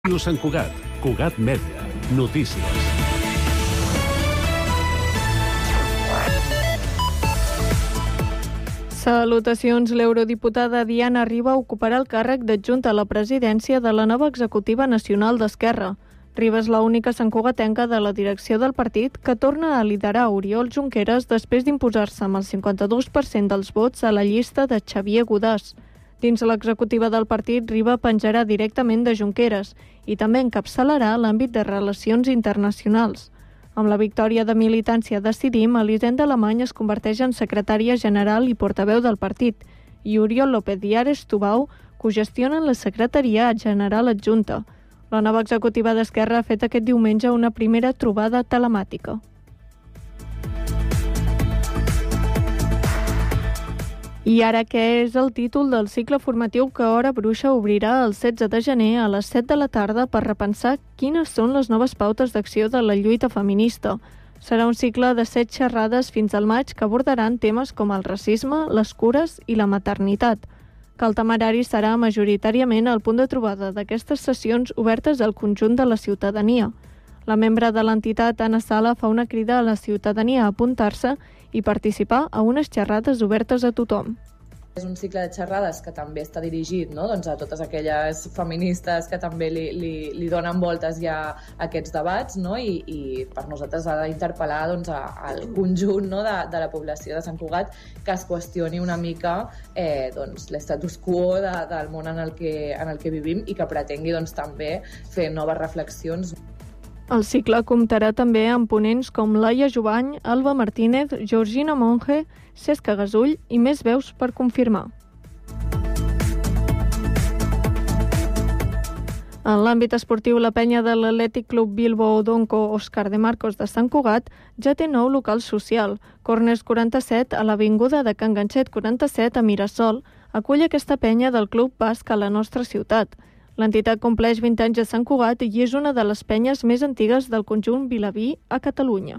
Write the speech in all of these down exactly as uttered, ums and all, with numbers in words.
Ràdio Sant Cugat, Cugat Mèdia, notícies. Salutacions. L'eurodiputada Diana Riba ocuparà el càrrec d'adjunta a la presidència de la nova executiva nacional d'Esquerra. Riba és l'única santcugatenca de la direcció del partit que torna a liderar Oriol Junqueras després d'imposar-se amb el cinquanta-dos per cent dels vots a la llista de Xavier Godàs. Dins l'executiva del partit, Riba penjarà directament de Junqueras i també encapçalarà l'àmbit de relacions internacionals. Amb la victòria de Militància Decidim, Elisenda Alemany es converteix en secretària general i portaveu del partit i Oriol López i Ares Tubau cogestionen la secretaria general adjunta. La nova executiva d'Esquerra ha fet aquest diumenge una primera trobada telemàtica. I ara, què és el títol del cicle formatiu que Hora Bruixa obrirà el setze de gener a les set de la tarda per repensar quines són les noves pautes d'acció de la lluita feminista. Serà un cicle de set xerrades fins al maig que abordaran temes com el racisme, les cures i la maternitat. Cal Temerari serà majoritàriament el punt de trobada d'aquestes sessions obertes al conjunt de la ciutadania. La membre de l'entitat, Anna Sala, fa una crida a la ciutadania a apuntar-se i participar a unes xerrades obertes a tothom. És un cicle de xerrades que també està dirigit, no? doncs a totes aquelles feministes que també li, li, li donen voltes ja a aquests debats, no? I, i per nosaltres ha d'interpel·lar doncs, a, al conjunt, no? de, de la població de Sant Cugat que es qüestioni una mica eh, doncs, l'estatus quo de, del món en el, que, en el que vivim i que pretengui doncs, també fer noves reflexions. El cicle comptarà també amb ponents com Laia Jovany, Alba Martínez, Georgina Monge, Cesc Gasull i més veus per confirmar. En l'àmbit esportiu, la penya de l'Atlètic Club Bilbo Odonco Òscar de Marcos de Sant Cugat ja té nou local social. Corners quaranta-set, a l'avinguda de Can Ganxet quaranta-set, a Mirasol, acull aquesta penya del Club Basc a la nostra ciutat. L'entitat compleix vint anys a Sant Cugat i és una de les penyes més antigues del conjunt vilaví a Catalunya.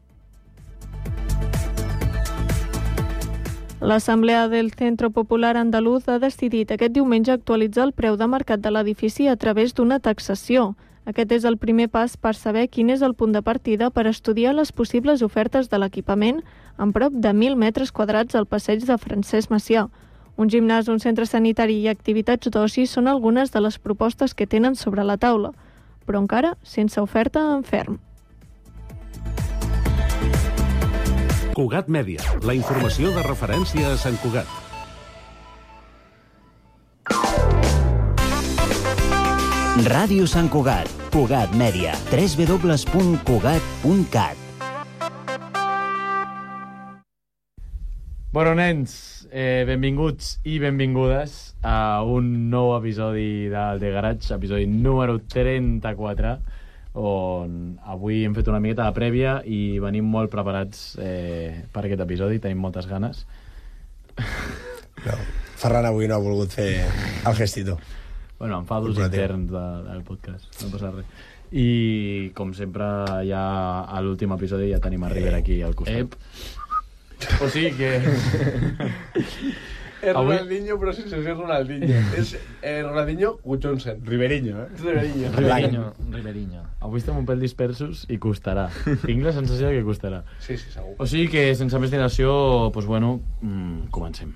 L'Assemblea del Centro Popular Andaluz ha decidit aquest diumenge actualitzar el preu de mercat de l'edifici a través d'una taxació. Aquest és el primer pas per saber quin és el punt de partida per estudiar les possibles ofertes de l'equipament amb prop de mil metres quadrats al passeig de Francesc Macià. Un gimnàs, un centre sanitari i activitats d'oci són algunes de les propostes que tenen sobre la taula, però encara sense oferta en ferm. Cugat Mèdia, la informació de referència a Sant Cugat. Ràdio Sant Cugat, Cugat Mèdia, w w w punt cugat punt cat. Bueno, nens, eh, benvinguts i benvingudes a un nou episodi del The Garage, episodi número trenta-quatre, on avui hem fet una miqueta de prèvia i venim molt preparats eh, per aquest episodi, tenim moltes ganes. No, Ferran avui no ha volgut fer el gestito. Bueno, enfados interns de, del podcast, no passa res. I, com sempre, ja a l'últim episodi ja tenim a River aquí al costat. Ep. O sigui que... És Ronaldinho, però sense ser Ronaldinho. És eh, Ronaldinho Hutchinson. Riberinho, eh? Riberinho. Riberinho. Riberinho. Avui estem un pèl dispersos i costarà. Tinc la sensació que costarà. Sí, sí, segur. O sigui que, sense més dilació, doncs bueno, mmm, comencem.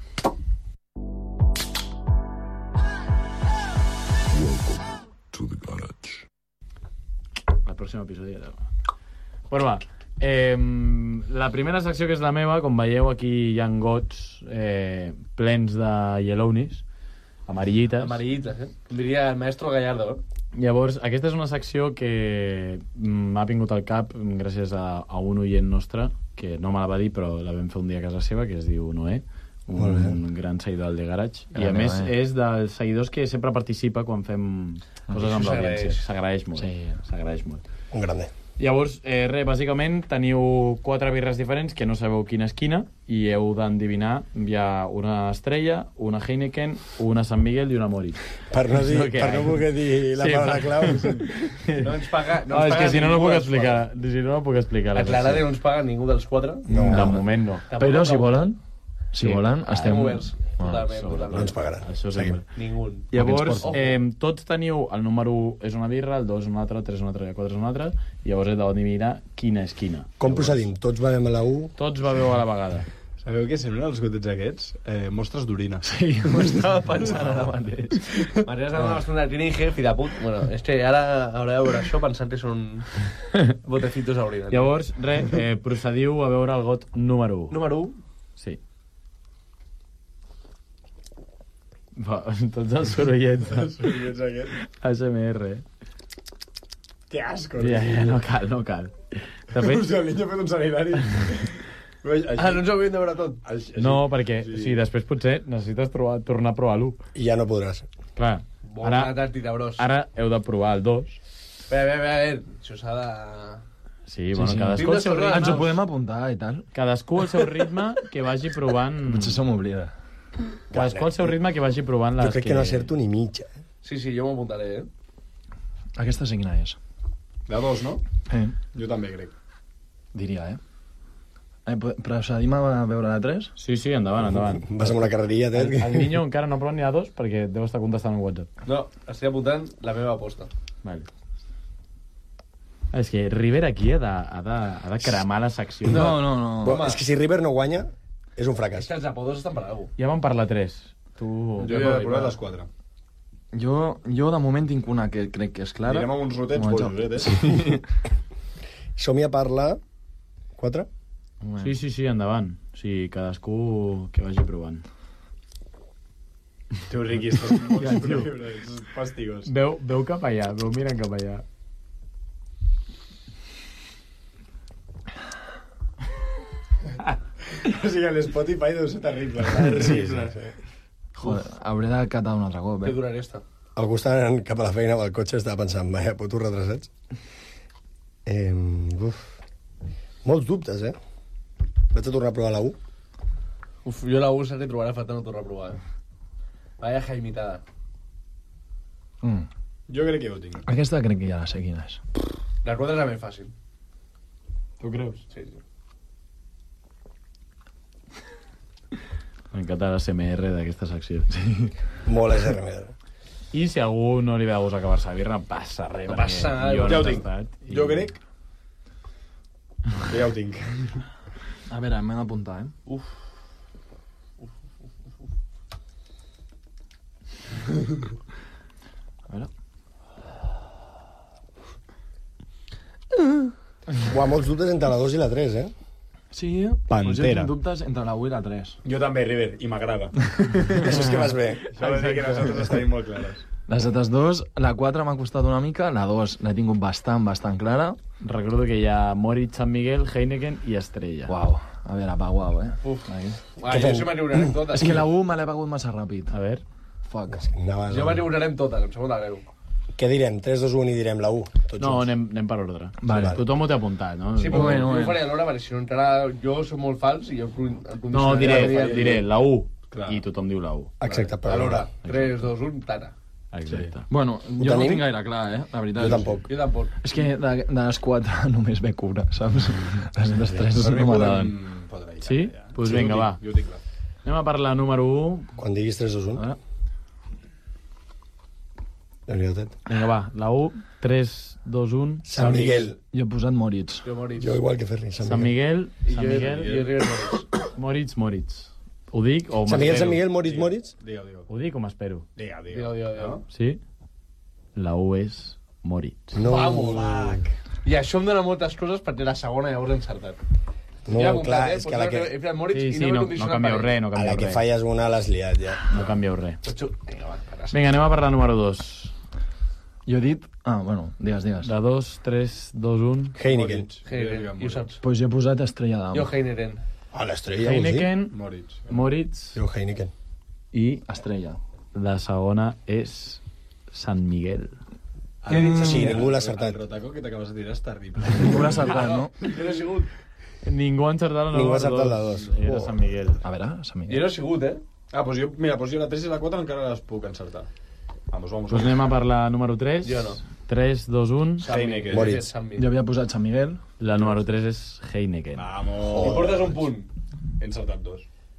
Welcome to the garage. El pròxim episodi ja... Bueno, va. Eh, la primera secció, que és la meva, com veieu aquí hi ha gots eh, plens de yellownis, amarillites. Amarillites, eh? Com diria el maestro Gallardo. Llavors, aquesta és una secció que m'ha vingut al cap gràcies a, a un oient nostre, que no me la va dir, però la vam fer un dia a casa seva, que es diu Noé, un, un gran seguidor del The Garage. I a més eh? és dels seguidors que sempre participa quan fem coses amb l'audiència. S'agraeix molt. Sí. S'agraeix molt. Un grande. Llavors, eh, res, bàsicament teniu quatre birres diferents que no sabeu quina és quina i heu d'endevinar. Hi ha una Estrella, una Heineken, una Sant Miguel i una Mori. Per no, dir, per no poder dir la sí, paraula clau. No ens paga, no no, ens és paga que si no no puc explicar. Si no no puc explicar. Aclarar que no ens paga ningú dels quatre. No, de moment no. Però si volen... Si volen, estem... oberts. Totalment, No totalment. ens pagaran. Això sempre. Ningú. Llavors, eh, tots teniu... El número u és una birra, el dos és una altra, el tres és una altra i el quatre és una altra, i llavors heu d'adivinar quina és quina. Com procedim? Tots bevem a la u? Tots beveu a la vegada. Sabeu què semblen els gotets aquests? Eh, mostres d'orina. Sí, m'ho estava pensant ara mateix. M'has donat una trinige, fi de put. Bueno, és que ara haurà de veure això pensant que són botecitos a orina. Llavors, res, eh, procediu a veure el got número u. Número u. Sí. Va, tots els sorollets. Els sorollets aquests. A S M R. Que asco. Ja, ja, no cal, no cal. De fet... Hòstia, el niño ha fet un sanitari. Ah, no ens ho havíem de veure tot. No, perquè sí. Sí, després potser necessites trobar, tornar a provar l'u. I ja no podràs. Clar, Bona ara, tàctica, bros. ara heu de provar el dos. Bé, bé, bé, bé. Això s'ha de... Sí, bueno, cadascú al seu Ens ho ritme. podem apuntar i tal. Cadascú al seu ritme que vagi provant... Potser se m'oblida. Cadascú al seu ritme que vagi provant les Jo crec que no acerto ni mitja. eh? Sí, sí, jo m'ho apuntaré, eh? Aquesta sí quina és. De dos, no? Eh, Jo també crec. diria, eh? eh po- procedim a veure la tres? Sí, sí, endavant, endavant. Vas amb una carrerilla, El, Ted. el niño encara no prova ni a dos perquè deu estar contestant el WhatsApp. No, estic apuntant la meva aposta. Vale. És que River aquí ha de, ha de, ha de cremar la secció. No, no, no. Però és que si River no guanya, és un És fracàs. que els apodos estan per alguna Ja vam parlar tres. Tu... Jo ja he provat les quatre. Jo, jo de moment tinc una que crec que és clara. Anirem amb uns rotets Un bojos, menjar. eh? Sí. Som-hi a parlar... Quatre? Sí, sí, sí, endavant. O sigui, cadascú que vagi provant. Tio, Riqui, estàs molt superlibre. Pastigos. Veu, veu cap allà, veu mirant cap allà. O sigui, l'Spotify deu ser terrible. Sí, sí, sí. Joder, hauré de catar un altre cop, Què eh? duraré esta? Algú estava anant cap a la feina amb el cotxe, estava pensant, vaja, putos retrasats. Eh, uf. Molts dubtes, eh? Vaig a tornar a provar la u. Uf, jo la U s'ha de trobar, falta no tornar a provar. Eh? Vaya jaimitada. Mm. Jo crec que jo ho tinc. Aquesta crec que ja la sé quina és. La quatre és la més fàcil. Tu creus? Sí, sí. M'encanta l'A S M R d'aquesta secció. Sí. Molt S R M R. I si a algú no li ve de gust acabar-se la birra, no passa res. No perquè passa res, jo ja no ho he tinc. tastat i- Jo crec que ja ho tinc. A veure, m'he d'apuntar, eh? Uf. A veure. Uah, molts dubtes entre la dos i la tres, eh? Sí, Pantera. doncs jo tinc dubtes entre la u i la tres. Jo també, River, i m'agrada. Això és que vas bé. Això vol dir que les altres estan molt clares. Les altres dos, la quatre m'ha costat una mica, la dos l'he tingut bastant, bastant clara. Recordo que hi ha Moritz, San Miguel, Heineken i Estrella. Uau, a veure, pa, uau, eh? Uf. Ahí. Ah, jo se m'aniurarem totes. És que la u me l'he begut massa ràpid. A veure, Fuck. Anaves Jo amb- m'aniurarem totes, em sembla greu. Què direm? tres, dos, un i direm la u. Tots no, junts. anem, anem per ordre. Vale. Tothom ho té apuntat, no? Sí, però Bueno, jo bueno. ho faré alhora, perquè si no encara jo soc molt fals i jo el condicionaré. No, diré, Faria- diré la u. Clar. I tothom diu la u. Exacte, per Alhora, l'hora. tres, dos, un, tara. Exacte. Bueno, jo no ho tenim? tinc gaire clar, eh? La veritat. Jo tampoc. Jo tampoc. És que de, de les quatre només ve cura, saps? Les altres tres Per mi no podem... m'agraden. podem ir, Sí? ja. Pues Sí, vinga, jo ho va. tinc, Jo ho tinc clar. Anem a parlar número u. Quan diguis tres, dos, un. Ah, Déu-n'hi-do, Ted. Vinga, va. La u, tres, dos, un. Sant Miguel. Jo he posat Moritz. Jo Moritz. Jo igual que Ferri. Sant Miguel, I Sant jo, Miguel, jo River Moritz. Moritz, Moritz. Ho dic o Sant Miguel, Sant m'espero? Miguel, Moritz, Moritz. Digue-ho, digue-ho. Ho dic o m'espero? Digue-ho, Digue-ho, digue-ho. digue-ho. Sí? La u és Moritz. No, Vamos. I això em dona moltes coses perquè la segona ja ho he encertat. no, Ja he apuntat, clar, eh? és que a la que, He ficat Moritz Sí, i sí, no, no, he no condicionat canvieu per res, no a la canvieu que res. falles una l'has liat, ja. No canvieu res. Vinga, va, carràs. Vinga, anem a parlar número dos. Jo he dit... Ah, bueno, digues, digues. De dos, tres, dos, un. Heineken. Heineken, i ho saps. Doncs pues jo he posat Estrella d'Am. Jo Heineken. A l'estrella, vols dir? Heineken, Moritz. Moritz Jo Heineken. i Estrella. la segona és Sant Miguel. Què he dit? Sí, ningú l'ha acertat. El rotaco que t'acabes de tirar és terrible. Ningú l'ha acertat, no? Jo no he sigut. Ningú ha encertat la Ningú ha número encertat dos. la dos. Era Oh. Sant Miguel. A veure, Sant Jo Miguel. no he sigut, eh? Ah, doncs jo, mira, doncs jo la tres i la quatre encara les puc encertar. Vamos, vamos. Doncs anem a parlar número tres. Jo no. tres, dos, un. Heineken. Moritz. Sant Jo Miguel. havia posat Sant Miguel. La número tres és Heineken. Vamos. I portes un punt. He encertat dos.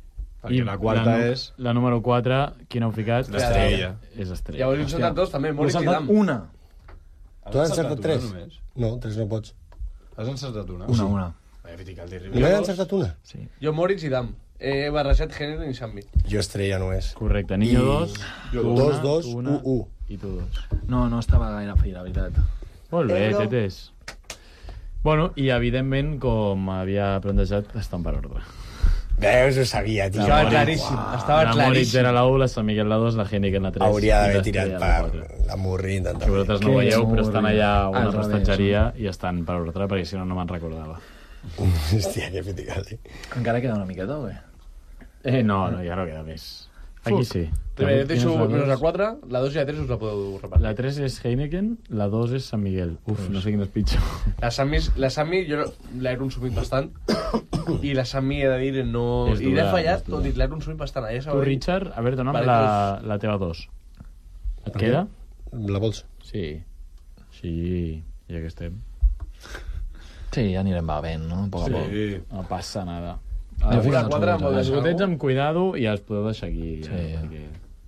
Perquè la quarta la, és... La número quatre, quina heu ficat? L'Estrella. És Estrella. Llavors hem encertat dos, també, Moritz i Dam. una. Tu has encertat una, tres? només? No, tres no pots. Has encertat una? Una, una. Vaja, Fiticaldi, Només has encertat una? Sí. Jo Moritz i Dam. He barrejat Henry i Xambi. Jo Estrella només. Correcte. Niño I- dos, Jo tu dos, una, dos, tu una, u, u. i tu dos. No, no estava gaire fi, la veritat. Molt bé, Euro. tetes. Bueno, i evidentment, com havia plantejat, estan per ordre. Veus, ho sabia, tio. Estava claríssim, estava La Moritz claríssim. era la u, la Sant Miquel la dos, la Heineken la tres. Hauria i d'haver l'Estrella tirat la per quatre. la Murri. Que vosaltres no Que veieu, però estan Murri. allà a una Al revés, prestatgeria i estan per ordre, perquè si no, no me'n recordava. Hòstia, que Fiticaldi. Encara queda una miqueta, o bé? Eh, no, no, ja no queda més. Aquí sí. Primer, jo deixo Quina és la menys dos? la quatre, la dos i la tres us la podeu repartir. La tres és Heineken, la dos és Sant Miguel. Uf, no sé quin és pitjor. La Sammy, la Sammy jo no- l'he consumit bastant i la Sammy, he de dir, no... És I l'he dura, fallat, és dura. tot i l'he consumit bastant. Ja Tu, sabeu, Richard, a veure, dona'm Vale, la, la teva dos. Et queda? La vols? Sí. Sí, ja que estem. Sí, ja anirem bevent, no? A poc a poc. Sí. No passa nada. Jo Una fico quatre els amb el Els de gotets amb cuidado i els podeu deixar aquí. Sí, eh, ja. perquè-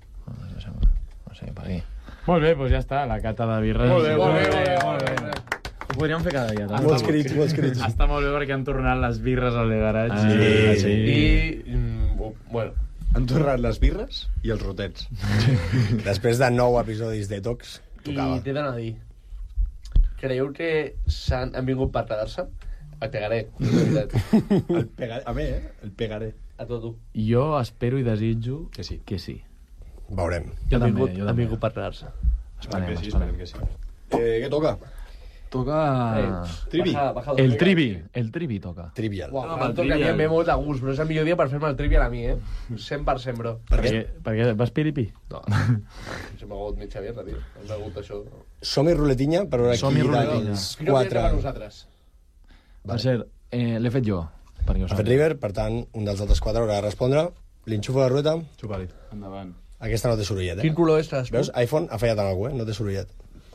No sé, per aquí. Molt bé, doncs ja està, la cata de birres. Molt bé, Molt molt bé, bé, molt bé, molt bé. Ho podríem fer cada dia, també. Molts crits, molts crits. Està molt bé perquè han tornat les birres al de garatge. Ah, sí. I, mm, bueno, Han tornat les birres i els rotets. Després de nou episodis de Tox, i tocava. t'he d'anar a dir, creieu que s'han, han vingut per quedar-se? El pegaré, és la veritat. El pegaré. A mi, eh? El pegaré. A tot tu. Jo espero i desitjo Que sí. que sí. Veurem. Jo Han també, vingut, jo han també. vingut per quedar-se. Esperem, que sí, esperem. esperem que sí. Eh, què toca? Toca... Eh, Trivi. baja- baja dos El megas. trivi, el trivi toca. Trivial. Uau, No, no, el toca, trivial. em ve molt de gust, però és el millor dia per fer-me el trivial a mi, eh? cent per cent, bro. Perquè, perquè vas piripi? No, se m'ha hagut mitja birra, tio. Ens ha hagut això. Som-hi ruletinya per veure Som-hi qui ruletinya. dels Quina quatre... per quatre... nosaltres? Per cert, eh, l'he fet jo, perquè ho Ha fet sàpiga. River, per tant, un dels altres quatre haurà de respondre. L'enxufo de rueta. Xupa-li. Endavant. Aquesta no té sorollet, eh? Quin color és l'espú? Veus? iPhone ha fallat en algú, eh? No té sorollet.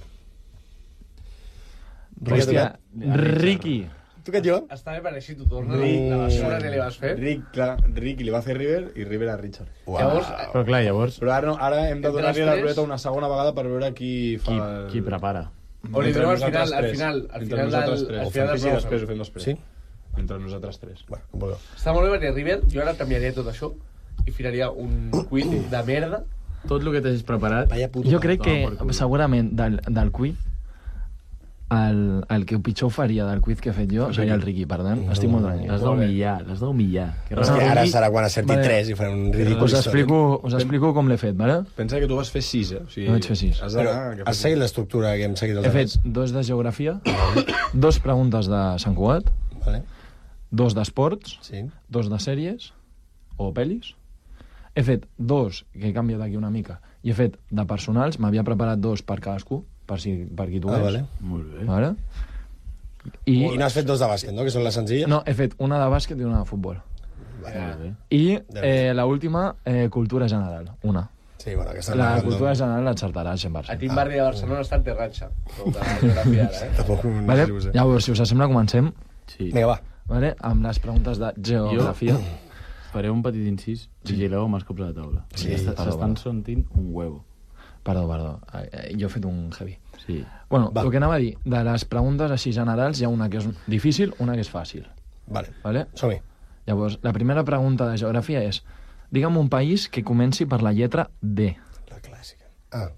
Hòstia, Ricky. Tu què et jo? Està bé per així t'ho torna la basura que li vas fer. Rick, clar, Rick li va fer River i River a Richard. Llavors, Però clar, llavors, Però ara, no, ara hem de Entre donar-li els la tres- ruleta una segona vegada per veure qui fa... qui, el- qui prepara? o li Entre donem al nosaltres final, al tres. final, al Entre final nosaltres del- tres. al Ho final fem del així, programa. després ho fem després. Sí? Entre nosaltres tres. Bueno, com vulgueu. està molt bé perquè River, jo ara canviaria tot això i ficaria un quiz de merda. Tot el que t'hagis preparat... Vaya puto. Jo crec que, Toma per cul. segurament, del, del quiz, el, el que pitjor ho faria del quiz que he fet jo seria el Ricky, per tant, estic molt tranquil. L'has d'humillar, l'has d'humillar. Que És que Ah, ara Ricky- serà quan acerti Vale. tres i farem un ridícul Us històric. explico, us explico com l'he fet, vale? Pensa que tu vas fer sis, eh? O sigui, Jo vaig fer sis. Has Però d'anar... que has facis- seguit l'estructura que hem seguit els He fet altres? dos de geografia, dos preguntes de Sant Cugat, Vale. dos d'esports, Sí. dos de sèries o pel·lis. He fet dos, que he canviat aquí una mica, i he fet de personals, m'havia preparat dos per cadascú, per, si, per qui tu Ah, és. vale. Molt bé. Vale? I, I n'has fet dos de bàsquet, no? Que són les senzilles? no, he fet una de bàsquet i una de futbol. Molt bé. I eh, l'última, eh, cultura general, una. Sí, bueno, aquesta La no- cultura general l'encertarà cent per A cent. Tim Barri de Barcelona ha estat de ratxa. De la geografia, ara, eh? Tampoc no Vale? sé, ho sé. Llavors, si us sembla, comencem, Sí. Vinga, va. vale? Amb les preguntes de geografia. Faré un petit incís. Vigileu amb els cops a la taula. Sí, Perquè està- perdó, s'estan perdó. sentint un huevo. Perdó, perdó. Eh, eh, Jo he fet un heavy. Sí. Bueno, Va. el que anava a dir, de les preguntes així generals, hi ha una que és difícil, una que és fàcil. Vale. Vale? Som-hi. Llavors, la primera pregunta de geografia és: digue'm un país que comenci per la lletra D. La clàssica. Ah.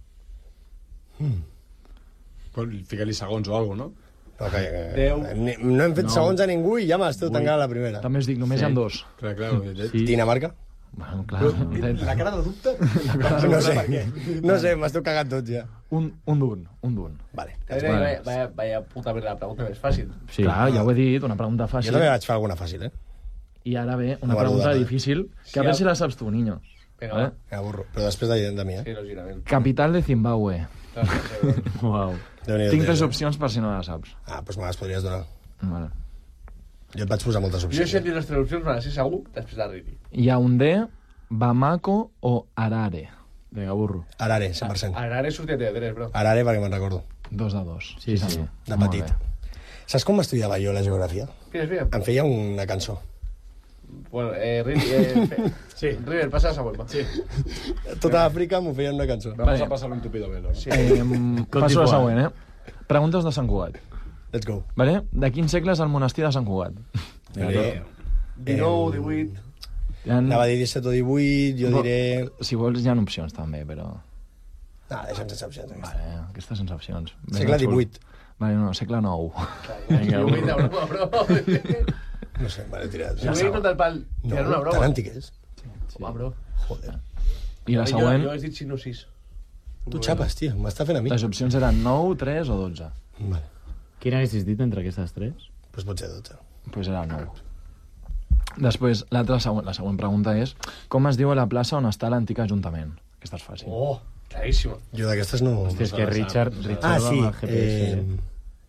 Pues, Fica-li segons o alguna cosa, no? No, que, que, Deu. ni- no hem fet No. segons a ningú i ja m'esteu tancant la primera. També us dic, només Sí. hi ha dos. Clar, clar. Sí. Sí. Dinamarca? Bueno, clar, La cara de dubte... No sé, no sé, m'esteu cagant tots ja. un, un d'un, un d'un. Vale. Vaya, vaya, vaya, vaya puta merda, la pregunta més fàcil. Sí. Clar, ja ho he dit, una pregunta Jo fàcil. també vaig fer alguna fàcil, eh? I ara ve una No pregunta valorada, eh? difícil, Sí, que a veure ja- si la saps tu, niño. Vinga, Vale? va. Me avorro. Però després de, de mi, eh? Sí, lògicament. Capital de Zimbabue. Clar, sí, sí. Uau. Déu-n'hi-do, Tinc tres tio. opcions per si no la saps. Ah, doncs me les podries donar. Vale. Jo et vaig posar moltes Jo opcions. si et dic les tres opcions, me les sé segur, després de Riri. Hi ha un D, Bamako o Harare. Vinga, burro. Arare, cent per cent. Ara he sortit de tres, bro. Arare perquè me'n recordo. Dos de dos. Sí, sí. senyor. De Molt petit. bé. Saps com estudiava jo la geografia? Quines, vinga? Em feia una cançó. Bueno, eh, River, eh, sí. River, passa a la següent, va. Sí. Tota Àfrica m'ho feien una cançó. Vamos a pasar un tupido velo. ¿no? Sí. Eh, passo a la següent, eh? Preguntes de Sant Cugat. Let's go. Vale? De quin segle és el monestir de Sant Cugat? Eh, dinou, divuit... Ha... Anava a dir disset o divuit, jo diré... Si vols, hi ha opcions també, però... No, deixa'm sense opcions. Aquesta. Vale, aquestes sense opcions. Segle divuit. Vale, no, segle nou. Vinga, divuit, de broma, bro. No sé, vale, tira. Si vull contra el pal, tirar una broma. Tan antic és. Home, bro. Joder. I la següent... Jo, jo he dit cinc o sis. Tu xapes, tio, m'està fent a mi. Les opcions eren nou, tres o dotze. Vale. Quina haguessis dit entre aquestes tres? Doncs pues pot ser dotze. Doncs pues era el nou. Després, l'altra següent, la següent pregunta és com es diu a la plaça on està l'antic ajuntament? Aquesta és fàcil. Oh, claríssima. Jo d'aquestes no... Hòstia, és que Richard, Richard Ah, va sí. amb el G P S. Eh...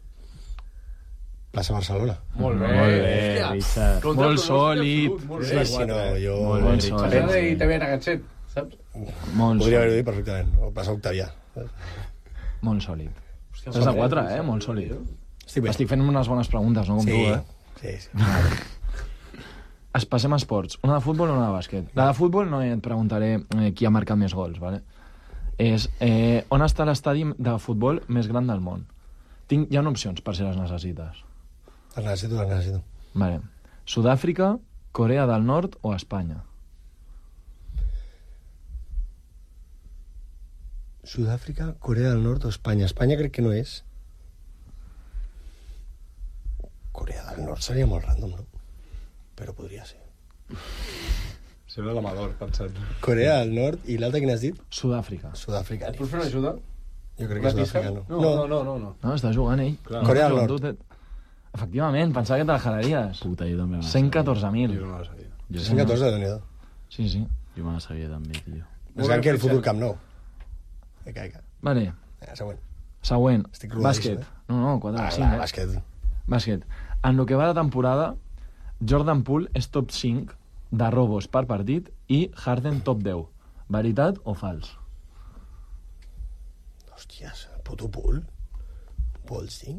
Plaça Barcelona. Molt bé. Molt bé, Richard. Contra Molt el sòlid. absolut, Molt Sí, bé. sí, no, jo... Molt bé, Molt Richard. sòlid. Passada i també en aquest set, saps? Molt Podria haver-ho sòlid. dit perfectament. O plaça Octavià. Molt sòlid. tres de quatre, eh? Molt sòlid. Estic bé. Estic fent unes bones preguntes, no com Sí, tu, eh? sí, sí. Es passem a esports. Una de futbol o una de bàsquet? La de futbol no et preguntaré eh, qui ha marcat més gols, ¿vale? És eh, on està l'estadi de futbol més gran del món? Tinc, hi ha opcions per si les necessites. Les necessito, les necessito. Vale. Sud-àfrica, Corea del Nord o Espanya? Sud-àfrica, Corea del Nord o Espanya. Espanya crec que no és. Corea del Nord seria molt random, no? Però podria ser. Sembla l'amador, pensant. Corea del Nord i l'altre, quin has dit? Sud-àfrica. Sud-àfrica. Et puc fer una ajuda? Jo crec Una que pista? Sud-àfrica no. No, no, no, no. no. No, està jugant ell. Clar. Corea del No, Nord. tu te- Efectivament, pensava que te la jalaries. Puta, jo també me la cent catorze mil. Jo no la sabia. Jo, cent catorze, déu-n'hi-do. Sí, sí. jo me la sabia també, tio. Més gran que el futur Camp Nou. Vinga, vinga. Vale, Eh, següent. següent. Estic rodadíssim, Bàsquet. eh? No, no, quatre Ah, de va, cinc, eh? bàsquet. Bàsquet. En el que va de temporada, Jordan Poole és top cinc de robos per partit i Harden top deu. Veritat o fals? Hòsties, puto Pul. Vols dir?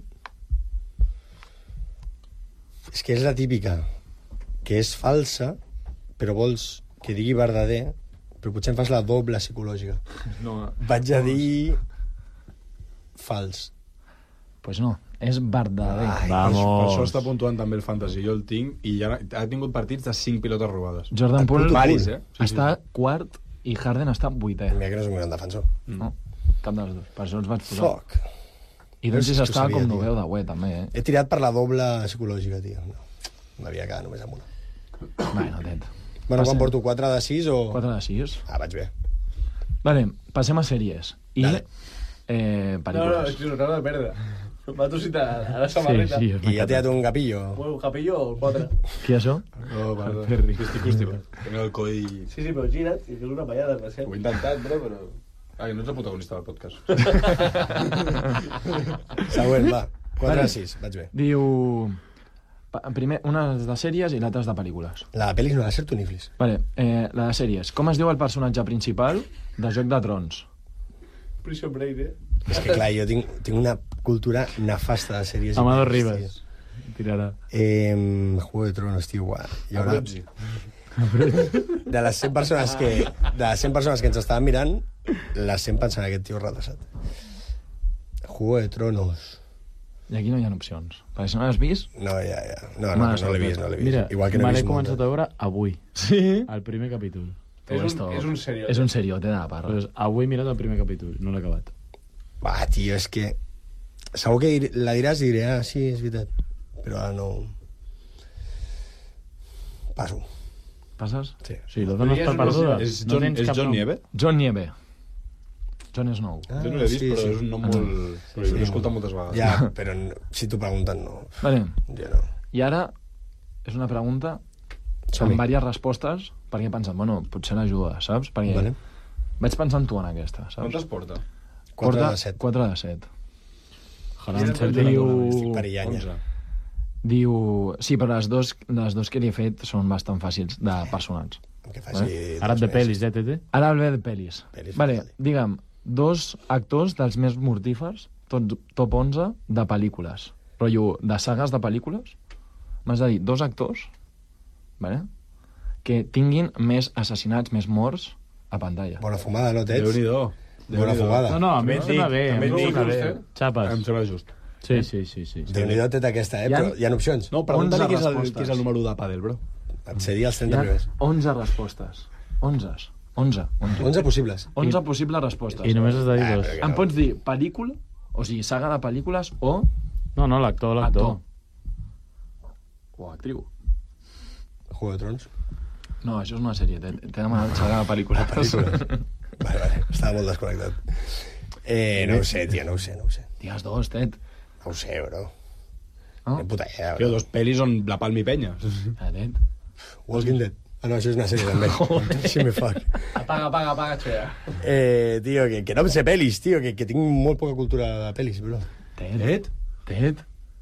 És que és la típica, que és falsa, però vols que digui verdader, però potser em fas la doble psicològica. No, Vaig a dir... fals. Pues no, és verdader. Ai, per, per Vamos. això està puntuant també el fantasy. Jo el tinc i ja ha tingut partits de cinc pilotes robades. Jordan Poole Varis, eh? Sí, està quart i Harden està vuitè. Mira que no és un gran defensor. No, cap dels dos. Per això els vaig posar. Fuck. I Doncic És que ho està sabia, com tio. noveu de web, també, eh? He tirat per la doble psicològica, tio. No. M'havia quedat només amb una. Bueno, tet. Bueno, Passem. quan porto quatre de sis o... quatre de sis. Ah, vaig bé. Vale, passem a sèries. I Dale. eh, No, no, pel·lícules. és que us acabo de perdre. M'ha tosit a, a la Sí, samarreta. sí, I ja t'he dat un capillo. Bueno, un capillo o quatre. Qui és això? No, perdó. Ferri. Estic constipat. Tinc el coll... Sí, sí, però gira't i fes una pallada, desgraciat. Ho he intentat, bro, però... Ah, que no ets el protagonista del podcast. Següent, va. quatre Vale. de sis, vaig bé. Diu... pa- Primer, una és de sèries i l'altra és de pel·lícules. La de pel·lis no ha de ser tu niflis. Vale, eh, la de sèries. Com es diu el personatge principal de Joc de Trons? Prison Break, eh? És que, clar, jo tinc, tinc una cultura nefasta de sèries. i Amador pel·lis, Ribas. Tirarà. tio. Eh, Juego de Tronos, tio, guà. Hi haurà... Abruzzi. De les cent persones que, de les cent persones que ens estaven mirant, les cent pensen aquest tio retrasat. Juego de Tronos. I aquí no hi ha opcions. Perquè si no l'has vist... No, ja, ja. No, Home, no, no l'he vist, no l'he vist. Mira, Igual que no me he l'he vist començat a veure avui, Sí? el primer capítol. És un, és un seriós. És un seriote de la parra. Pues avui he mirat el primer capítol, no l'he acabat. Va, tio, és que... Segur que dir- la diràs i diré, ah, sí, és veritat. Però ara no... Passo. Passes? Sí. Sí, lo dones per perduda. És No John, tens és cap John nom. Nieve? John Nieve. John Snow. Ah, Jo no l'he vist, sí, però sí. és un nom Ah, no. molt... Sí, sí. L'he escoltat moltes vegades. Ja, però n- si t'ho pregunten, no. Vale. Jo no. I ara és una pregunta Som-hi. amb diverses respostes perquè he pensat, bueno, potser l'ajuda, saps? Perquè Vale. vaig pensant tu en aquesta, saps? Quantes porta? quatre Porta de set. quatre de set. Haaland Mira, diu... Estic perillanya. onze. Diu... Sí, però les dos, les dos que li he fet són bastant fàcils de personals. Que faci Ara dos de més. pel·lis, eh, Tete? Ara el ve de pel·lis. Pel·lis, Vale, vale. digue'm, dos actors dels més mortífers, tot, top onze, de pel·lícules. Rotllo, de sagues de pel·lícules. M'has de dir dos actors, vale? que tinguin més assassinats, més morts a pantalla. Bona fumada, no, Tets? Déu-n'hi-do. Bona fumada. No, no, a mi em sembla bé. A mi em sembla bé. Xapes. Em sembla just. Sí, sí, sí. sí. Déu-n'hi-do, Tet, aquesta, eh? Hi ha- Però hi ha opcions. No, pregunta-li onze què és, el, respostes. què és el número de pàdel, bro. Et cedia els Hi trenta ha primers. onze respostes. onze. onze. onze possibles. onze possibles respostes. I només has de dir Ah, dos. però que- Em pots dir pel·lícula, o sigui, saga de pel·lícules, o No, no, l'actor, l'actor. o actriu. Juego de Trons. No, això és una sèrie. T'he t'he demanat saga de pel·lícules. Pel·lícules. Vale, vale. Estava molt desconnectat. Eh, no ho sé, tio, no ho sé, no ho sé. Digues dos, Tet. No ho sé, bro. No? Ni puta idea, Tio, bro. dos pel·lis on la palma i penya. Ah, Tet. Walking Dead. Ah, no, això és una sèrie, també. Sí, me fuck. Apaga, apaga, apaga, xera. Eh, tio, que, que no em sé pel·lis, tio, que, que tinc molt poca cultura de pel·lis, bro. Tet? Tet?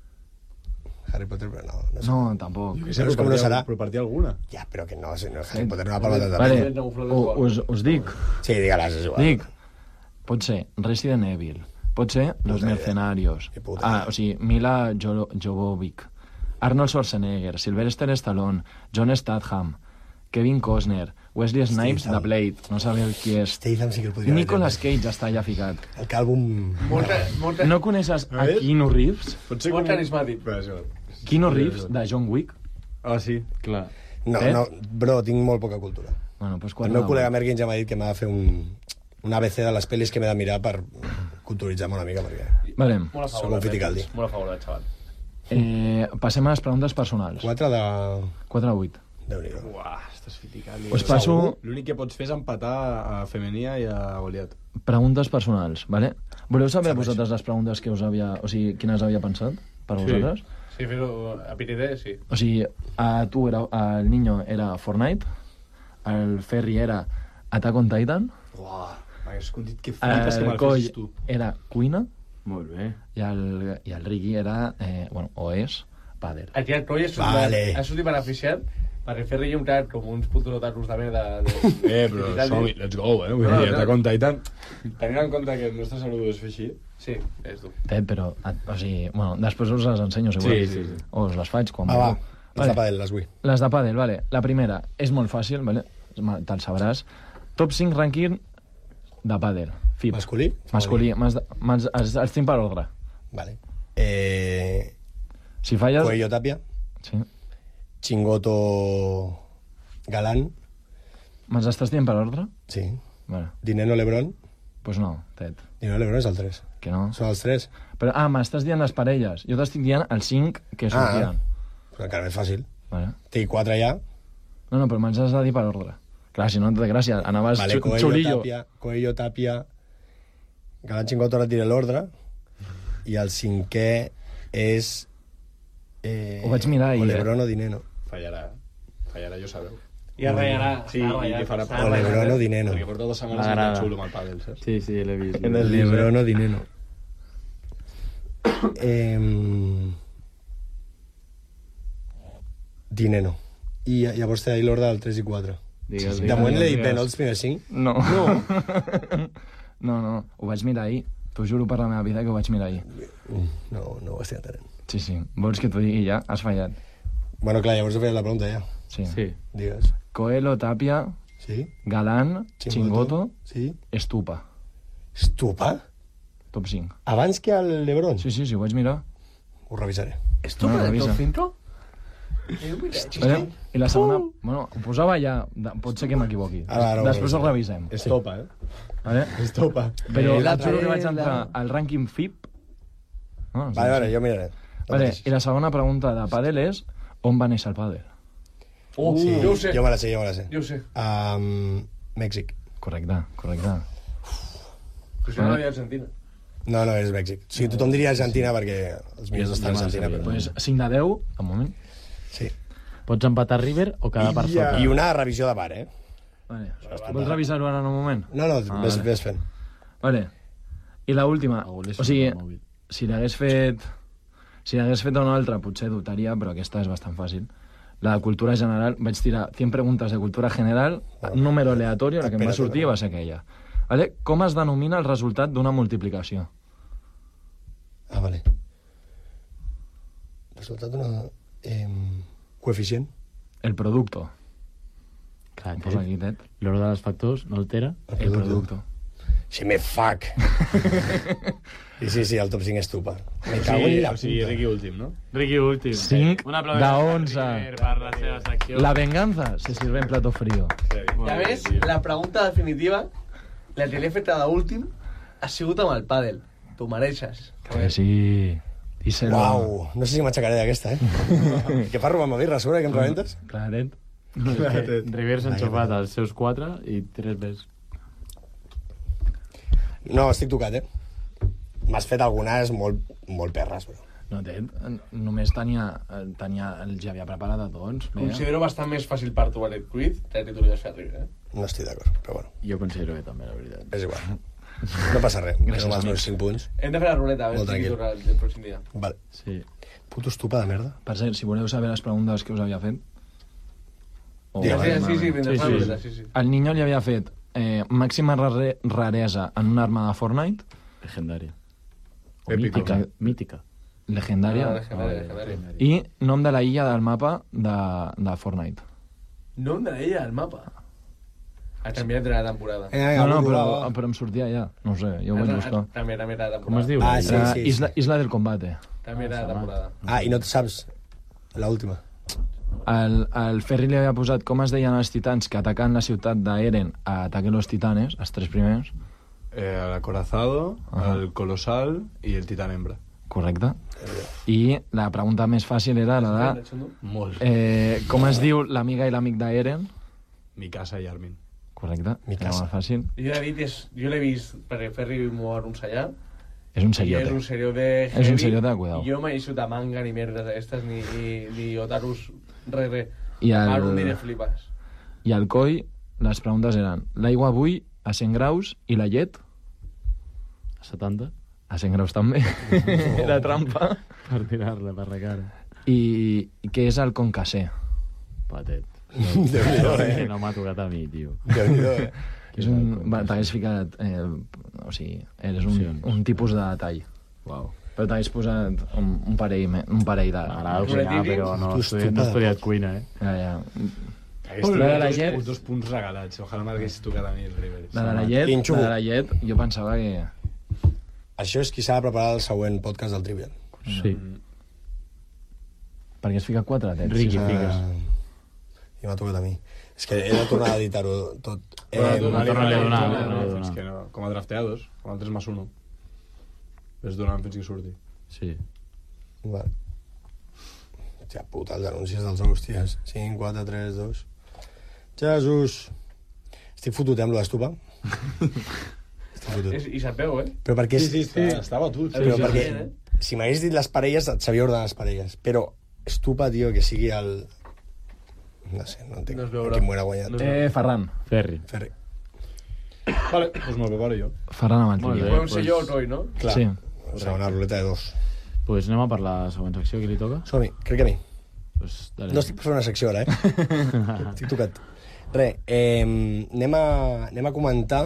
Harry Potter, però no. No, sé. No, tampoc. Jo sé, però com no serà. Però per dir alguna. Ja, però que no, si no, Harry Potter no va per la Vale, tata. u- us, us dic. Sí, digue-les, és igual. Dic. Pot ser Resident Evil. Pot ser Los idea. Mercenarios. Ni puta Ah, idea. o sigui, Mila Jo- Jovovich, Arnold Schwarzenegger, Sylvester Stallone, John Statham, Kevin Costner, Wesley Snipes Statham. de Blade, no sabeu qui és. Statham sí que el podria Nicolas Cage està allà ficat. El càlbum... Molt, molt, No coneixes a veure? Keanu Reeves? Pot ser molt carismàtic. Però és igual. Keanu Reeves, de John Wick? Ah, sí. Clar. No, Eh? no, bro, tinc molt poca cultura. Bueno, doncs El quatre meu de col·lega vuit. Merkin ja m'ha dit que m'ha de fer un, un A B C de les pel·lis que m'he de mirar per culturitzar-me una mica, perquè Vale. Molt a Sóc favor. un fiticaldi. Molt a favor, del xaval. Eh, passem a les preguntes personals. quatre de... quatre de vuit. Déu-n'hi-do. Uah, estàs fiticant. Us passo L'únic que pots fer és empatar a Femenia i a Goliat. preguntes personals, vale? Voleu saber vosaltres les preguntes que us havia... O sigui, quines havia pensat per Sí. vosaltres? Sí, fer-ho a P T D, sí. O sigui, a tu era... El niño era Fortnite, el Ferri era Attack on Titan, Uah, m'hagués contit que flipes que el me'l Coll fessis tu. era Cuina Molt bé. i el, i el Ricky era... Eh, bueno, o és Pader. Aquí el Coll ha sortit, Vale. ha sortit beneficiat perquè fer-li un creat com uns putos otakus de merda. De, Eh, però som-hi, let's go, eh? Vull No, dir, no. Attack on Titan, tenint en compte que el nostre salut és fer així... Sí, és dur. Ted, però... O sigui, bueno, després us les ensenyo, segurament. Sí, sí, sí. O us les faig quan Va, va, vulgueu. les de padel, les vull. Les de pàdel, vale. La primera és molt fàcil, vale? Te'l sabràs. Top cinc rànquing de pàdel. F I B. Masculí? Masculí. M'has de- m'has- Els, els tinc per ordre. Vale. Eh, Si falles... Coello Tapia, Sí. Chingoto Galán, Me'ls estàs dient per ordre? sí. Vale. Dineno Lebron. Doncs pues no, Ted. Dineno Lebron és el tres. Que no. Són els tres. Però, ah, m'estàs dient les parelles. Jo t'estic dient els cinc que sortiran. Però encara més fàcil. Vale. Té quatre ja. No, no, però me'ls has de dir per ordre. Clar, si no, no té gràcia. Anaves Vale, xu- Coello xulillo. Tapia, Coello Tapia, Galán Chingoto, ara et diré l'ordre. I el cinquè és... Eh, Ho vaig mirar ahir, o eh? Lebron o Dineno. Fallarà. Fallarà, ja ho sabeu. I es ratllarà. Sí, està i que farà... està O Lebron o ratllat. Dineno. Perquè porta dues setmanes M'agrada. molt xulo amb el pàdel, saps? Sí, sí, l'he vist. En el Lebron o Dineno. eh, Dineno. I llavors té l'ordre del tres i quatre. Digues, De digues, moment l'he dit digues. bé, no els primers cinc? No. No. no, no. Ho vaig mirar ahir. T'ho juro per la meva vida que ho vaig mirar ahir. Mm, No, no ho estic entenent. Sí, sí. Vols que t'ho digui ja? Has fallat. Bueno, clar, llavors he fet la pregunta ja. Sí. Sí. Digues. Coelho, Tapia, Sí? Galán, Chingoto, Sí? Estupa. Estupa? Top cinc. Abans que el Lebron? Sí, sí, sí, ho vaig mirar. Ho revisaré. Esto No, no, revisa. top cinco? Vale? I la segona... Bueno, ho posava ja... de- Pot ser que m'equivoqui. Ara, ara ho Després ho revisarem. revisem. Estopa, eh? Vale? Estopa. Però Eh, la et juro que vaig trela. entrar al rànquing F I B. No, sí, Vale, vale, sí. jo miraré. No Vale, pateixis. i la segona pregunta de pàdel és on va néixer el pàdel? Oh, Sí, jo ho sé. jo me la sé, jo me la sé. Jo ho sé. Um, Mèxic. Correcte, correcte. Però si no l'havia Argentina. No, no, és Mèxic. O sigui, tothom diria Argentina perquè els millors Jo- estan a jo me la Argentina. sabia. Però... Pues cinc de deu, de moment. Sí. Pots empatar River o quedar per sota? I una revisió de bar, eh? Vale. Vols revisar-ho ara en un moment? No, no, Ah, ves, vale. ves fent. Vale. I la última, Algú li o sona sigui, el mòbil. si l'hagués fet... Si l'hagués fet una altra, potser dubtaria, però aquesta és bastant fàcil. La de cultura general, vaig tirar cent preguntes de cultura general, un número aleatori, la que em va Espera't, sortir va ser aquella. Vale? Com es denomina el resultat d'una multiplicació? Ah, vale. Resultat d'una... Eh, coeficient. El producto. Clar, Posa aquí, Ted. L'ordre dels factors no altera El producte. Sí, me fuck. Sí, sí, sí, el top cinc és Tupa. Me cago en la O sigui, puta. Ricky últim, no? Ricky últim. cinc Un aplaudiment de per onze. River per la seva secció. La venganza se sirve en plato frío. I a més, la pregunta definitiva, la que l'he feta d'últim, ha sigut amb el pàdel. Tu mereixes. Que sí. Díselo. Uau, no sé si m'aixecaré d'aquesta, eh? Què fas robant-me birra, a sobre, que em rebentes? Claret. River s'ha enxufat els seus quatre i tres més. No, estic tocat, eh? M'has fet algunes molt, molt perres, però. No, Ted, només tenia, tenia el ja havia preparat a tots. Bé. Considero bastant més fàcil per tu aquest quiz que tu li has fet a River, eh? No estic d'acord, però bueno. Jo considero que també, la veritat. És igual. No passa res. Gràcies, Gràcies, els meus amics. cinc punts. Hem de fer la ruleta, a Molt veure si tranquil. torna el, el pròxim dia. Vale. Sí. Puto estupa de merda. Per cert, si voleu saber les preguntes que us havia fet... O Digue'm. Sí, sí, sí, mentre Sí, fa la sí. ruleta, sí, sí. El Niño li havia fet eh, màxima rare, raresa en una arma de Fortnite, Legendària. O Épico. mítica. Mítica. legendària, Ah, legendària, legendària. i nom de la illa del mapa de, de Fortnite. Nom de l'ella al mapa. Ha canviat de la temporada. Eh, No, no, algú però, durava. però em sortia ja. No ho sé, jo ho vaig buscar. També, també era de temporada. Com es diu? Ah, sí, Era sí, sí. Isla, Isla del Combate. També era de temporada. Ah, i no et saps l'última. El, el Ferri li havia posat com es deien els titans que atacant la ciutat d'Eren a Ataquen los Titanes, els tres primers. Eh, el acorazado, Ajá. el colosal y el titán hembra. Correcte. I la pregunta més fàcil era la de... Molt. Eh, com es diu l'amiga i l'amic d'Eren? Mi casa i Armin. Correcte. Mi Era casa. molt fàcil. Jo he dit, és, jo l'he vist perquè Ferri m'ho va anunciar. És un I és seriote. un serió de És un seriote de cuidado. I jo m'he vist de manga, ni merdes d'aquestes, ni, ni, ni otarus, res, res. I el- Arun diré flipes. I al coi, les preguntes eren l'aigua avui a cent graus i la llet A setanta? a cent graus també. Era trampa. Per tirar-la per la cara. I, i què és el concassé? Patet. Déu-n'hi-do, Que eh? no m'ha tocat a mi, tio. Déu-n'hi-do, eh? És un... Va, t'hagués ficat... Eh, o sigui, eres un, Opcions. un tipus de detall. Uau. Però t'hagués posat un, un parell, me- un parell de... M'agrada Una cuinar, típic? però no, Tu he estudiat, no he estúpida. estudiat cuina, eh? Ja, ja. Hagués La de la dos, llet. dos punts regalats. Ojalà m'hagués tocat a mi el River. La de la llet, Pinxo. la de la llet, jo pensava que... Això és qui s'ha de preparar el següent podcast del Trivial. Sí. Perquè es fica quatre, tens. Riqui, Ah, fiques. I m'ha tocat a mi. És que he de tornar a editar-ho tot. Eh, Bueno, no torna-li a donar, no torna-li a no, donar. fins que no. Com a drafteados, com el tres més uno. Ves donant fins que surti. Sí. Vale. Hòstia puta, els anuncis dels hòsties. cinc, quatre, tres, dos... Jesús! Estic fotut, eh, amb lo d'estupa. Estic fotut. És, I sapeu, eh? Però perquè... és- Està, està batut. Però sí, perquè, sí, si m'hagués dit les parelles, et sabia ordenar les parelles. Però estupa, tio, que sigui el... No sé, no entenc. No es No veurà. qui m'ho era guanyat. No. Eh, Ferran. Ferri. Ferri. Vale, doncs me'l preparo jo. Ferran amb el Molt trivial. bé. Podem ser jo o Roy, no? Clar. Sí. Segona ruleta de dos. Pues anem a per la següent secció, qui li toca? Som-hi, crec que a mi. Pues, dale. No estic per fer una secció ara, eh? Estic tocat. Re, eh, anem, a, anem a comentar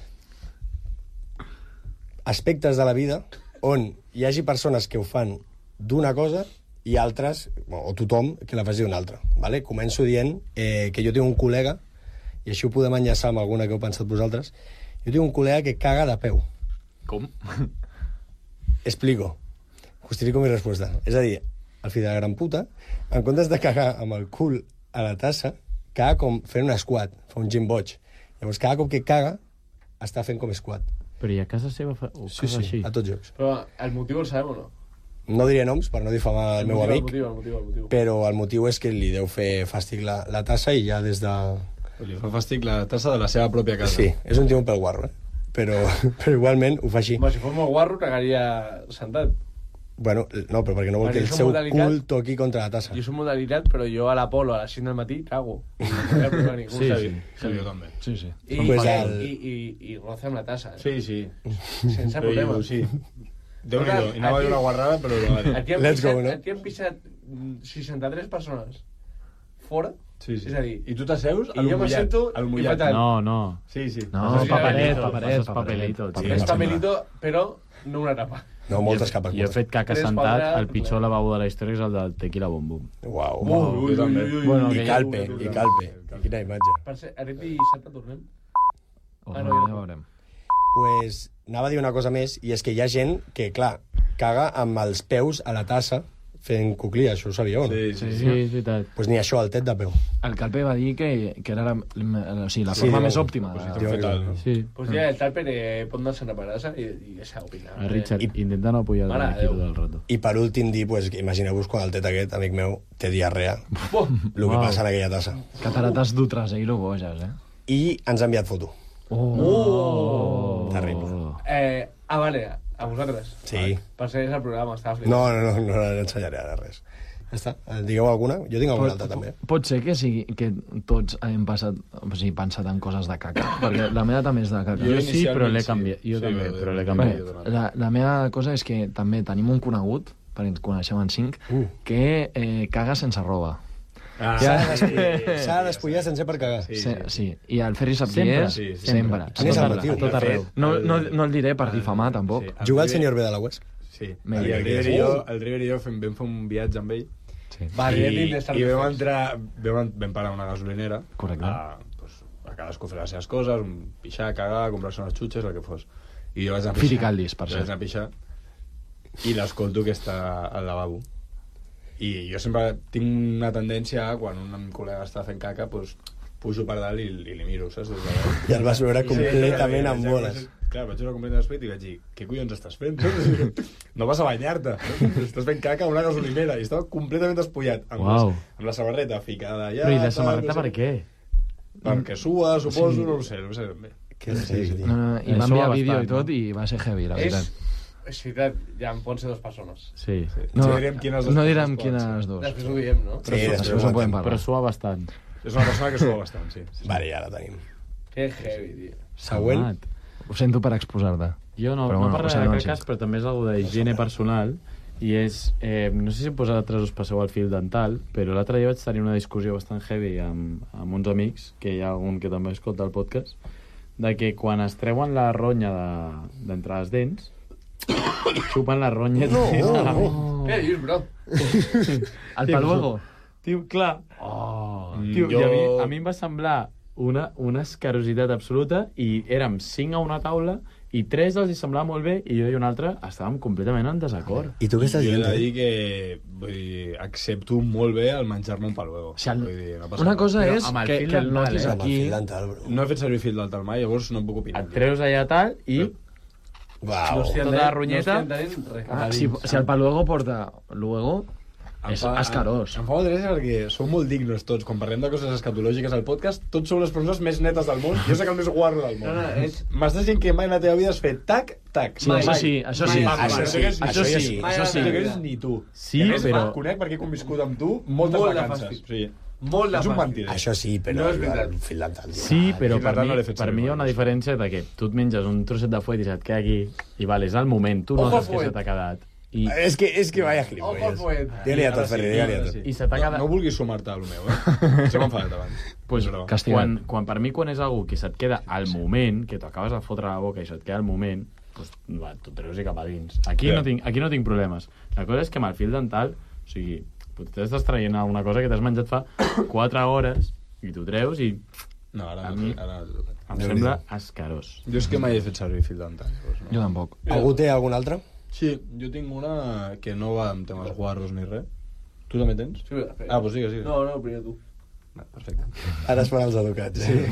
aspectes de la vida on hi hagi persones que ho fan d'una cosa i altres, o tothom, que la faci d'una altra. Vale? Començo dient eh, que jo tinc un col·lega, i així ho podem enllaçar amb alguna que heu pensat vosaltres, jo tinc un col·lega que caga de peu. Com? Explico. Justifico mi respuesta. És a dir, el fill de la gran puta, en comptes de cagar amb el cul a la tassa, caga com fent un squat, fa un gym boig. Llavors, cada cop que caga, està fent com squat. Però i a casa seva fa... o Sí, casa sí, així? a tots llocs. Però el motiu el sabem o no? No diré noms per no difamar el, meu motiu, amic, El motiu, el motiu, el motiu. però el motiu és que li deu fer fàstic la, la tassa i ja des de... Li fa fàstic la tassa de la seva pròpia casa. Sí, és un tio un pèl guarro, eh? Però, però igualment ho fa així. Home, si fos molt guarro, cagaria sentat. Bueno, no, però perquè no vol Perquè que el som seu modalitat- cul toqui contra la tassa. Jo soc modalitat, però jo a l'Apolo a les cinc del matí cago. I no hi ha problema ningú. Sí, saps? sí. Sí, jo també. Sí, sí. I, Pues i, el- i, i, i roce amb la tassa. Eh? Sí, sí. Sense Però problema. jo, sí. Déu-n'hi-do. I anava a dir una guarrada, però no va dir. Aquí han Let's pisat, go, no? Aquí han pisat mm, seixanta-tres persones fora. Sí, sí. És a dir, I tu t'asseus I jo m'assento al i mullat. faig tal. No, no. Sí, sí. No, Passes sí, papelito, paparet, passes paparet, papelito, paparet. tio. és Sí, papelito, però no una tapa. No, moltes capes. Jo he fet caca Tres, sentat, quatre, el pitjor ple. lavabo de la història és el del tequila bom bom. Uau. Ui, ui, ui, ui. Bueno, I que calpe, i calpe. Quina imatge. Per ser, aquest dissabte tornem? Oh, Ah, no, no, ja no. veurem. Pues, anava a dir una cosa més, i és que hi ha gent que, clar, caga amb els peus a la tassa fent cuclí, això ho sabíeu, no? Sí, sí, Sí, sí. és veritat. Pues ni això, el tet de peu. El Calpe va dir que, que era la, la, o sigui, la Sí, forma diu- més òptima. Pues de- si t'ho fetal, no? Sí. Pues ja, el Talper eh, pot anar-se a parada i, i deixar opinar. A Richard, intenta no apujar Mare de aquí Déu. tot el rato. I per últim dir, pues, que imagineu-vos quan el tet aquest, amic meu, té diarrea. Oh, El que Uau. passa en aquella tassa. Catarates d'Utraseiro boges, eh? I ens ha enviat foto. Oh! Terrible. eh, ah, vale, a vosaltres. Sí. Per ser el programa, estava flipant. No, no, no, no n'ensenyaré ara res. Ja està. Eh, Digueu alguna? Jo tinc alguna altra, també. Pot ser que sigui que tots hem passat, o sigui, pensat en coses de caca, perquè la meva també és de caca. Jo Jo sí, però l'he inicialment sí. canviat. Jo Sí, també, bé, però l'he bé. canviat. Bé, la, la meva cosa és que també tenim un conegut, perquè ens coneixem en cinc, Uh. que eh, caga sense roba. Ah, S'ha de despullar- s'ha de despullar sense per cagar. Sí, Sí, sí. sí. I el Ferri sap qui Sempre, és? sí, sí. Sempre. Quin és el Sempre. motiu? A tot arreu. No, no, no el diré per difamar, tampoc. Sí. Juga el senyor B de la West? Sí. Me- I el River i Uh! jo, el River i jo fem, vam fer un viatge amb ell Sí. Va, i, I, i vam entrar, vam, vam parar a una gasolinera Correcte. a, pues, a cadascú fer les seves coses, un pixar, cagar, comprar-se unes xutxes, el que fos. I jo vaig anar a pixar. Firicaldis, per Jo cert. vaig anar a pixar i l'escolto que està al lavabo. I jo sempre tinc una tendència a, quan un col·lega està fent caca, pues, pujo per dalt i, i li miro, saps? Des de dalt. I el vas veure completament Sí, amb ja, boles. Clar, vaig veure completament despeit i vaig dir, què collons estàs fent? No vas a banyar-te, estàs fent caca a una gasolinera i estava completament despullat, amb, Uau. les, amb la samarreta ficada allà. Però i la tal, samarreta no per sé. què? Perquè sua, suposo, no ho sé, no ho sé ben bé. Que sí, No, no, I Això va enviar va vídeo bastant, i tot no? i va ser heavy, la És, veritat. és veritat, ja en poden ser dues persones. Sí. No, Sí, direm quines dos no coses direm poden quines ser. dos. Després ho diem, no? Sí, Després després en ho podem entenc. Però parlar. sua bastant. És una persona que sua bastant, sí. sí. Vale, ja la tenim. Que heavy, tio. Següent. Amat. Ho sento per exposar-te. Jo no, Però no bueno, parlaré ho de sabem, caques, però també és algo d'higiene personal, i és, eh, no sé si vosaltres us passeu al fil dental, però l'altre dia vaig tenir una discussió bastant heavy amb, amb uns amics, que hi ha un que també escolta el podcast, de que quan es treuen la ronya de- d'entre de, les dents, xupen la ronya no, de la Oh. Què dius, bro? El paluego. Tio, clar. Oh, tio, jo- i a, mi, a mi em va semblar una, una escarositat absoluta, i érem cinc a una taula i tres els hi semblava molt bé i jo i un altre estàvem completament en desacord. I tu què estàs Jo he dient? de eh? dir que vull dir, accepto molt bé el menjar-me un paluego. O sigui, Vull dir, no passa una res. cosa Però és amb el que, fil que el dental, notis eh? Amb el aquí... fil dental, bro. No he fet servir fil dental mai, llavors no en puc opinar. Et treus allà tal i Uau. estic tota la ronyeta... No estic entenent res. Ah, si, si el paluego porta luego, Em és fa- escarós. Em fa molt gràcia perquè sou molt dignos tots. Quan parlem de coses escatològiques al podcast, tots sou les persones més netes del món. Jo soc el més guarro del món. No, no, és- M'estàs dient que mai en la teva vida has fet tac, tac. Sí, mai. això sí, això sí. Mai. Això No sí, t'hagués- això jo sí, això sí. No t'hagués ni tu. Sí, I a més, però- Conec perquè he conviscut amb tu moltes Molt de vacances. fàstic. Sí. Molt de Ets un fàstic. mentider. Això sí, però No és veritat. el fil dental. tio. Sí, però fil per dental mi, no l'he fet per servir mi hi ha mai. una diferència de que tu et menges un trosset de fuet i se't queda aquí, i vale, és el moment, tu no Ojo al saps què fuet. se t'ha quedat. I, És que, és que vaya Ojo al gilipolles. fuet. Digue-li a tot, Ara sí, Ferri, digue-li a ara tot. sí. i se t'ha No, quedat... no vulguis sumar-te a lo meu, eh? Això m'ha enfadat abans. Pues, Però- Castigat. quan, quan per mi, quan és algú que se't queda al moment, que t'ho acabes de fotre a la boca i se't queda al moment, pues, va, t'ho treus i cap a dins. Aquí, Ja. no tinc, aquí no tinc problemes. La cosa és que amb el fil dental, o sigui, potser estàs traient una cosa que t'has menjat fa quatre hores i t'ho treus i No, ara A no. mi- Ara... em Déu-n'hi-do. sembla escarós. Jo és que mai he fet servir fil dental. Llavors, no? Jo tampoc. Algú té algun altre? Sí, jo tinc una que no va amb temes guarros ni res. Tu també tens? Sí, espera. Ah, doncs digues, digues. No, no, primer tu. Va, perfecte. Ara es fan els educats. Eh?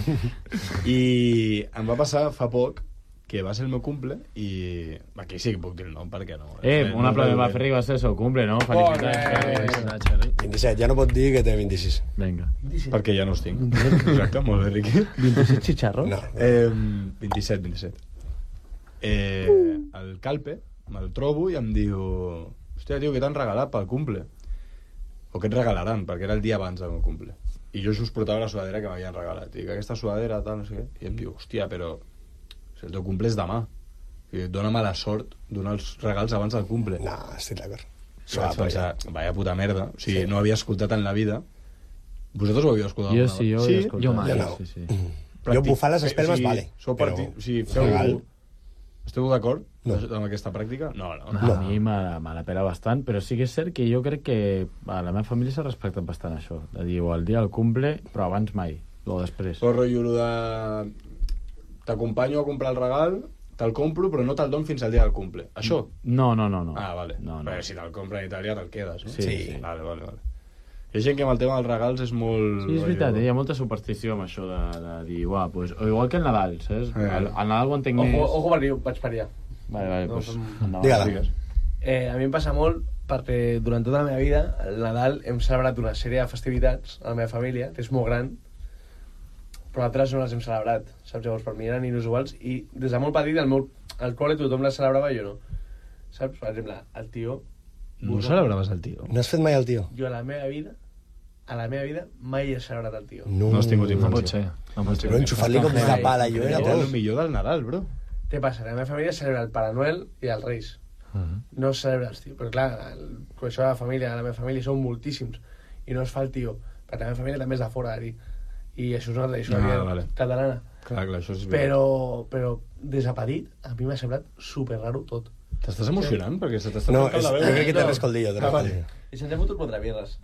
I em va passar fa poc que va ser el meu cumple i... Aquí sí que puc dir el nom, perquè no... Eh, no un aplaudiment va a Ferri, va ser el seu cumple, no? Molt Felicitats. bé. vint-i-set, ja no pot dir que té vint-i-sis. Vinga. Perquè ja no els tinc. Exacte, molt bé, Riqui. vint-i-set xitxarros? No. Eh, vint-i-set, vint-i-set. Eh, el Calpe me'l trobo i em diu... Hòstia, tio, què t'han regalat pel cumple? O què et regalaran? Perquè era el dia abans del meu cumple. I jo just portava la sudadera que m'havien regalat. I dic, aquesta sudadera, tal, no sé què. I em diu, hòstia, però... Si el teu cumple és demà. I dic, dóna mala sort donar els regals abans del cumple. No, estic d'acord. I vaig pensar, vaya puta merda. O sigui, Sí. no havia escoltat en la vida. Vosaltres ho havíeu escoltat? Jo alguna sí, jo vegada? ho he escoltat. Jo mai. Jo no. Sí, sí. Jo bufar les espelmes, o sigui, vale. Sou però partit, o sigui, feu... regal, Esteu d'acord No. amb aquesta pràctica? No, no. No. A mi me, me la pela bastant, però sí que és cert que jo crec que a la meva família s'ha respectat bastant això, de dir, o el dia del cumple, però abans mai. O després. Però rotllo de... T'acompanyo a comprar el regal, te'l compro, però no te'l don fins al dia del cumple. Això? No, no, no. no. Ah, vale. No, no. Però si te'l compra en Itàlia, te'l quedes, no? Sí. sí. Vale, vale, vale. Hi ha gent que amb el tema dels regals és molt... Sí, és veritat, eh? Hi ha molta superstició amb això de, de dir, uah, pues, o igual que el Nadal, saps? Eh. El, el Nadal ho entenc Ojo, més... ojo per allà, vaig per allà. Vale, vale, No, pues... som- endavant, Digue-la. digues. Eh, a mi em passa molt perquè durant tota la meva vida, el Nadal, hem celebrat una sèrie de festivitats a la meva família, que és molt gran, però altres no les hem celebrat, saps? Llavors, per mi eren inusuals, i des de molt petit, al meu al col·le tothom les celebrava i jo no. Saps? Per exemple, el tio... No celebraves el tio? No has fet mai el tio? Jo a la meva vida, a la meva vida, mai he celebrat el tio. No, No has tingut No infància. pot ser. No pot ser. Però enxufar-li com una pala, jo era Era el tot. millor del Nadal, bro. Què passa? La meva família celebra el Pare Noel i els Reis. Mhm. No es celebra el tio. Però clar, el, això de la família, la meva família són moltíssims. I no es fa el tio. Perquè la meva família també és de fora, de dir. I això és una tradició Ah, ah, vale. catalana. Clar, clar, això és... Però, però des de petit, a mi m'ha semblat super raro tot. T'estàs emocionant? Perquè se t'està No, tancant és, la jo veu. crec que té rescoldillo. Té Ah, vale. rescoldillo. I se'ns ha fotut quatre birres.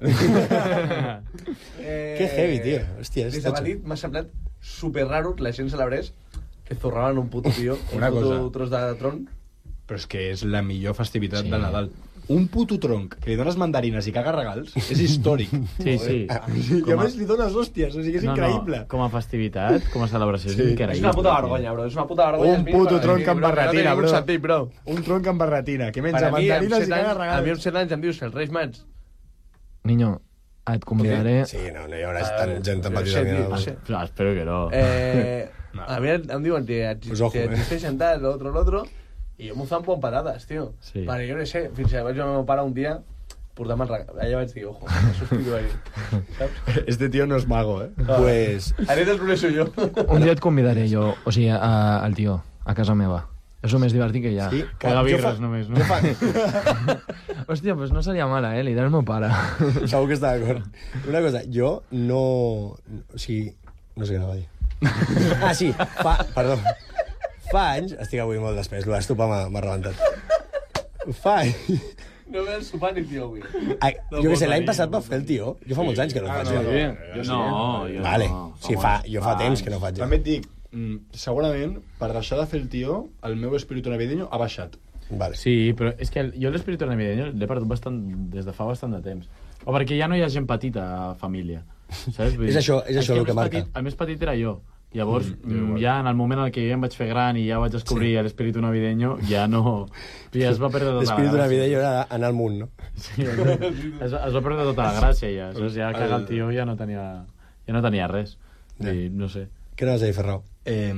eh, Que heavy, tio. Hòstia, és Des de totxo. petit m'ha semblat super raro que la gent celebrés que zurraven un puto tio, un Una puto cosa. tros de tron. Però és que és la millor festivitat Sí. del Nadal. Un puto tronc que li dones mandarines i caga regals és històric. Sí, sí. I a més li dones hòsties, o sigui, és No, increïble. no, com a festivitat, com a celebració, és Sí. increïble. És una puta vergonya, bro. És una puta vergonya. Un puto tronc amb bro, barretina, no té bro. ningú sentit, bro. Un tronc amb barretina, que Per menja a mi, amb mandarines i set caga anys, a mi regals. amb set anys em dius que els Reis Mags... Niño, et convidaré... Sí, no, no hi haurà tant, gent tan no petita. sé, que tio, no- no sé. No, espero que no. Eh, No. A mi em diuen que exi- Pues ojo, que eh. existeixen tal, l'altre, l'altre, i jo m'ho fan con patates, tio. Sí. Vale, jo no sé, fins que vaig amb el meu pare un dia, portant el regal. Allà vaig dir, ojo, això estic ahí. Saps? Este tío no es mago, eh? Pues, Haré del ruler soy yo. Un dia et convidaré jo, o sigui, a, al tio, a casa meva. És el més divertit que hi ha. sí, Caga jo birres fa- només, no? Jo fa... Hòstia, pues no seria mala, eh? Li diré al meu pare. Segur que està d'acord. Una cosa, jo no... O sigui, no sé què anava a dir. Ah, sí, fa... Perdó. Fa anys... Estic avui molt després, l'estopar m'ha m'ha rebentat. Fa anys... No ve el sopar ni tio avui. Ah, jo què sé, l'any passat va fer el tio. Jo fa molts anys que no faig. no, jo. no. Jo no, jo Vale, no. sí, fa, jo fa temps que no faig. També et dic, mm, segurament, per deixar de fer el tio, el meu espíritu navideño ha baixat. Vale. Sí, però és que el, jo l'espíritu navideño l'he perdut bastant, des de fa bastant de temps. O perquè ja no hi ha gent petita a família. Saps? Vull És dir, això- és això que el que més marca. Petit, el més petit era jo. Llavors, Mm, mm, ja en el moment en què jo em vaig fer gran i ja vaig descobrir sí. l'espíritu navideño, ja no... Ja es va perdre tota la L'espíritu gràcia. navideño era anar al munt, no? Sí, es, es, es va perdre tota la gràcia ja. Saps? Ja que el tio ja no tenia, ja no tenia res. I, no sé. Què anaves a dir, Ferrau? Eh,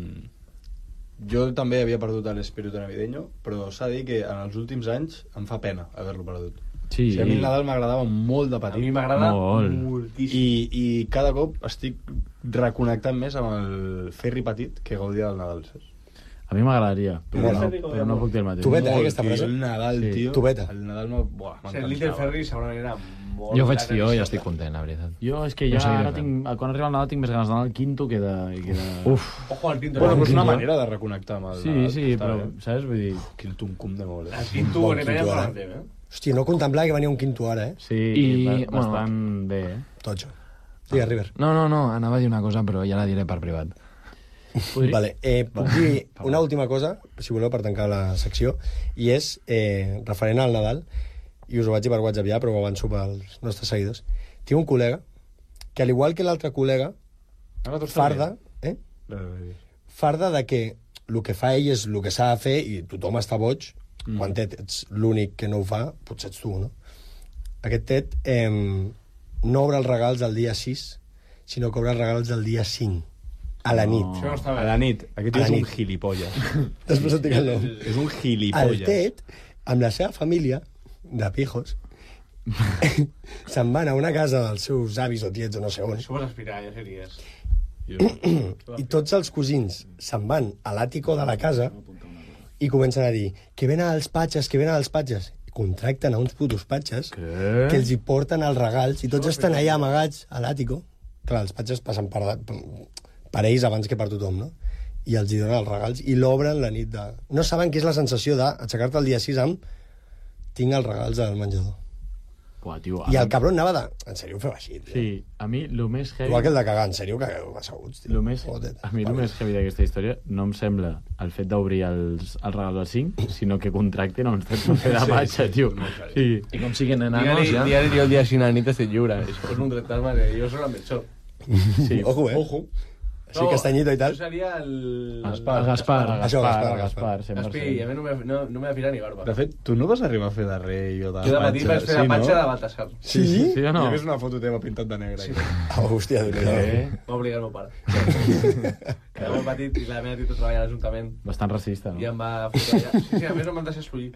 jo també havia perdut l'espíritu navideño, però s'ha de dir que en els últims anys em fa pena haver-lo perdut. Sí. O sigui, a mi el Nadal m'agradava molt de A mi petit. m'agrada Molt. moltíssim. I, I cada cop estic reconnectant més amb el Ferri petit que gaudia del Nadal, saps? A mi m'agradaria, però, Mola. no, però no puc dir el mateix. Tu vete, eh, Molt, aquesta tio, frase? El Nadal, Sí. tio. Tu vete. El Nadal m'ha... Buah, O sigui, el Little m'encantava. Ferry segurament era molt... Jo faig tio i estic content, la veritat. Jo és que No ja seguiré ara fent. tinc, quan arriba el Nadal tinc més ganes d'anar al quinto que de... Que de... Uf, Ojo al Pinto. Bueno, però és una Quinto. manera de reconnectar amb el Sí, Nadal. sí, està però, bé. saps? Vull dir... Quin tuncum de molt, eh? El Pinto Bon en Itàlia quinto, fa ara. la teva, eh? Hòstia, no contemplava que venia un quinto ara, eh? Sí, I, I, bueno, bastant bé, eh? Totxo. Digue, River. no, no, no, anava a dir una cosa, però ja la diré per privat. Podria... Vale, eh, puc dir una última cosa, si voleu, per tancar la secció, i és eh, referent al Nadal, i us ho vaig dir per WhatsApp ja, però ho avanço pels nostres seguidors. Tinc un col·lega que, al igual que l'altre col·lega, Ara tots farda, eh? també. farda de que el que fa ell és el que s'ha de fer i tothom està boig, mm. quan Ted ets l'únic que no ho fa, potser ets tu, no? Aquest Ted eh, no obre els regals el dia sis, sinó que obre els regals el dia cinc, a la nit. Això no està A bé. la nit. Aquest A tio la és un nit. gilipolles. Després et dic el nom. És un El gilipolles. Ted, amb la seva família de pijos, se'n van a una casa dels seus avis o tiets o no sé on, Això vas aspirar, ja series. i tots els cosins se'n van a l'àtico de la casa i comencen a dir que venen els patges, que venen els patges. I contracten a uns putos patges Què? que els hi porten els regals i tots estan allà amagats a l'àtico. Clar, els patges passen per, per ells abans que per tothom, no? I els hi donen els regals i l'obren la nit de... No saben què és la sensació d'aixecar-te el dia sis amb tinc els regals al menjador. Buah, tio, I el cabron anava de... En sèrio, ho feu així, tio. Sí, a mi el més heavy... Igual que el de cagar, en sèrio, cagueu asseguts, tio. Lo més, a mi el més heavy d'aquesta història no em sembla el fet d'obrir els, el regal del cinc, sinó que contractin a uns tres per fer de matxa, tio. Sí. I com siguen enanos, ja. Diari, jo el dia així, la nit estic lliure. És un tractar mare. Jo soc el Melchor. Sí. Ojo, eh? Ojo. Així no, castanyito i tal. Això seria el... Gaspar. El Gaspar. Això, Gaspar, Gaspar. Gaspi, a mi no m'he no, no m'he de filar ni barba. De fet, tu no vas arribar a fer de rei o de jo de petit vaig fer de patxa de Baltasar. Sí? Sí o no? Jo he vist una foto teva pintat de negre. Sí. Oh, hòstia, de eh? M'ha obligat el meu pare. Era molt petit i la meva tita treballa a l'Ajuntament. Bastant racista, no? I em va fotre allà. Sí, sí, a més em van deixar escollir.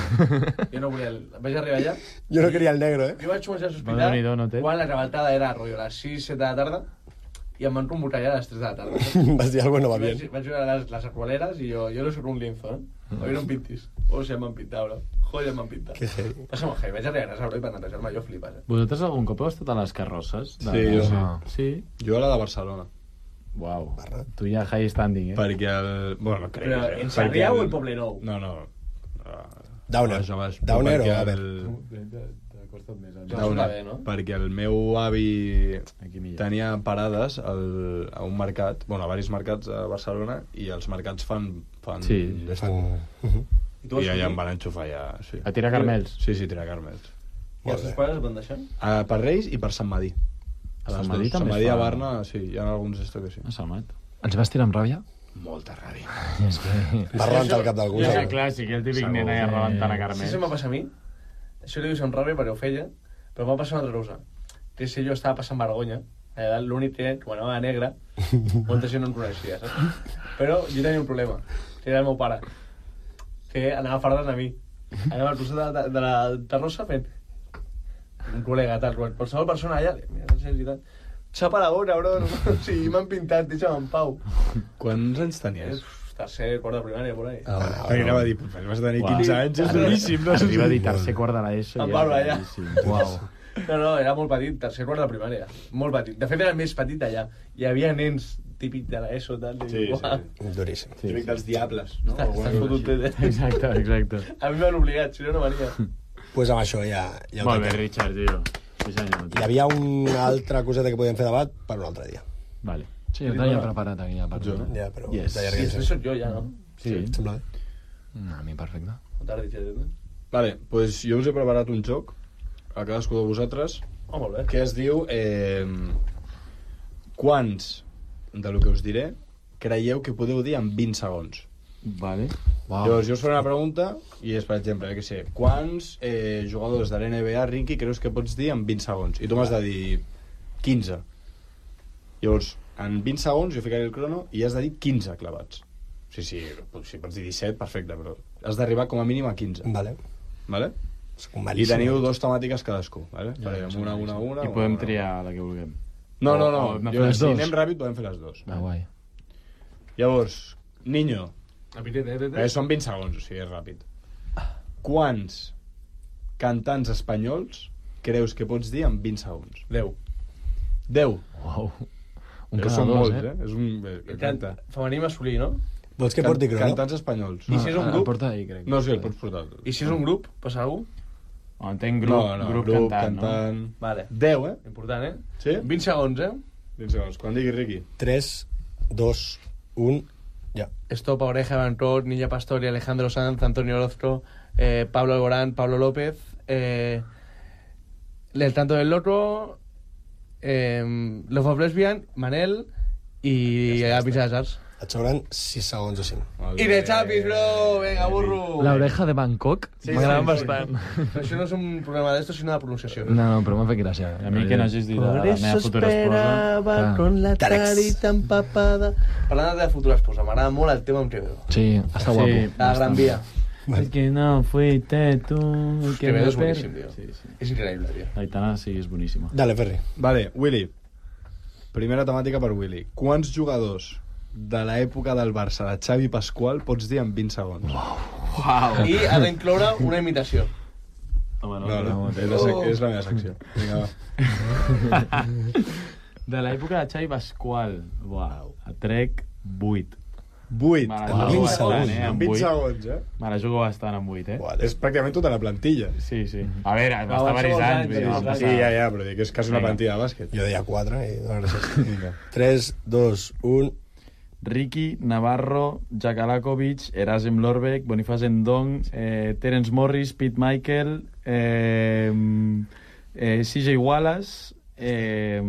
Jo no volia... El... Vaig arribar allà... Jo no queria el negro, eh? Jo vaig començar a sospitar no quan la revoltada era rotllo a les sis, set de la tarda i em van rumbotar ja a les tres de la tarda. Vas dir, algo no va bien. Vaig, vaig veure les, les acualeres i jo, jo no soc un linzo, eh? Va haver un pintis. O sigui, em van pintar, bro. Joder, em van pintar. Que heavy. Passa molt heavy. Vaig arribar a casa, bro, i per netejar-me jo flipes, eh? Vosaltres algun cop heu estat a les carrosses? De... Sí, jo sí. Sí? Jo a la de Barcelona. Uau. Tu ja high standing, eh? Perquè el... Bueno, no crec. Però en Sarrià o el Poblenou? No, no. Downer. Baix, baix. Downer o Perquè Aber? el... Downer, Downer, no? perquè el meu avi tenia parades al, a un mercat, bueno, a diversos mercats a Barcelona, i els mercats fan... fan sí, fan... Uh-huh. I, I allà em van enxufar ja, sí. A tirar carmels? Sí, sí, tirar carmels. I els teus pares et van deixar? A, per Reis i per Sant Madí. A Sant Madí també Sant Madí fa... a Barna, sí, hi ha alguns esto que sí. A Sant Mat. Ens vas tirar amb ràbia? Molta ràbia. És que... Va rebentar el cap d'algú. És el clàssic, el típic nen allà rebentant a carmels. Sí, això em va passar a mi. Això li dius amb ràbia perquè ho feia, però em va passar una altra cosa. Que si jo estava passant vergonya, l'únic que quan anava negre, molta gent no em coneixia, saps? Però jo tenia un problema, que era el meu pare, que anava fardes a mi. Anava al costat de, de, de la terrossa fent un col·lega, tal, qualsevol persona allà, mira, no sé si tal, xapa la bona, bro, no, o sigui, m'han pintat, deixa'm en pau. Quants anys tenies? Tercer, quart de primària, por ahí. Ah, ah, perquè anava a dir, pues vas tenir quinze anys, és duríssim. No? Arriba a dir tercer, quart de l'ESO. Em parlo allà. Uau. No, no, era molt petit, tercer, quart de primària. Molt petit. De fet, era el més petit d'allà. Hi havia nens típic de l'ESO, tal. Sí, sí. Duríssim. Sí, típic dels diables, no? Estàs fotut, eh? Exacte, exacte. A mi m'han obligat, si no, no venia. Pues amb això ja... ja molt bé, Richard, tio. Sí, senyor. Hi havia una altra coseta que podíem fer debat per un altre dia. Vale. Sí, jo tenia preparat aquí, ja, per tu. Ja, però... Yes. I després soc jo, ja, no? Sí. Sembla bé. No, a mi perfecte. Tarda, Richard, eh? Vale, pues jo us he preparat un joc a cadascú de vosaltres oh, molt bé. que es diu eh, quants de lo que us diré creieu que podeu dir en vint segons. Vale. Wow. Llavors jo us faré una pregunta i és, per exemple, que sé, quants eh, jugadors de l'N B A, Rinqui, creus que pots dir en vint segons? I tu m'has de dir quinze. Llavors, en vint segons jo ficaré el crono i has de dir quinze clavats. Sí, sí, si pots dir disset, perfecte, però has d'arribar com a mínim a quinze. Vale. Vale? I teniu dos temàtiques cadascú, vale? Ja, Farem una, una, una... I podem una, triar la que vulguem. No, no, no. O, o, jo, si anem ràpid podem fer les dues. Ah, guai. Llavors, Niño, eh, eh, són vint segons, o sigui, és ràpid. Quants cantants espanyols creus que pots dir en vint segons? Deu. Deu. Uau. Un Deu cada són dos, molts, eh? eh? És un... Eh, Canta. Femení masculí, no? Vols que porti crono? Cantants espanyols. I si és un el grup? porta ahí, crec. No, sí, el pots portar. I si és un grup, passa algú? O entenc grup, no, no, grup, grup cantant, cantant... no? Vale. Deu, eh? Important, eh? Sí? vint segons, eh? vint segons. Quan digui Riqui. tres, dos, un, ja. Estopa, Oreja, Bantor, Niña Pastori, Alejandro Sanz, Antonio Orozco, eh, Pablo Alborán, Pablo López, eh, El Tanto del Loco, eh, Love of Lesbian, Manel i ja Pizza de Sars. Et sobren sis segons o cinc. I de Chapis, bro! Venga, burro! La oreja de Bangkok Sí, m'agrada sí, sí. bastant. Però això no és un problema d'esto, sinó de pronunciació. No, no, però m'ha fet gràcia. A mi que no hagis dit de la meva futura esposa. esperaba Ah. con la Tàlex. carita empapada. Parlant de la futura esposa, m'agrada molt el tema amb Quevedo. Sí, està guapo. La Gran Vía. Es que no fuiste tú el que Quevedo me és boníssim, per- tio. Sí, sí. És increïble, tio. Aitana sí, és boníssima. Dale, Ferri. Vale, Willy. Primera temàtica per Willy. Quants jugadors de l'època del Barça de Xavi Pasqual pots dir en vint segons? Uau. I ha d'incloure una imitació. Home, No, no, és la, sec- és la meva secció. Vinga, va. De l'època de Xavi Pasqual. Uau. A trec vuit. vuit. Me la En jugo vint bastant, segons, eh? En En vint vuit. segons, eh? Me la jugo bastant en vuit, eh? Buah, és pràcticament tota la plantilla. Sí, sí. A veure, va Va, estar va ser diversos molts anys. anys, vull dir, sí, va sí, passar- Sí, ja, ja, però dic, és quasi una Vinga. plantilla de bàsquet. Jo deia quatre i no, gràcies. tres, dos, un... Ricky, Navarro, Jack Alakovic, Erasem Lorbeck, Boniface Ndong, eh, Terence Morris, Pete Michael, eh, eh, C J Wallace, eh,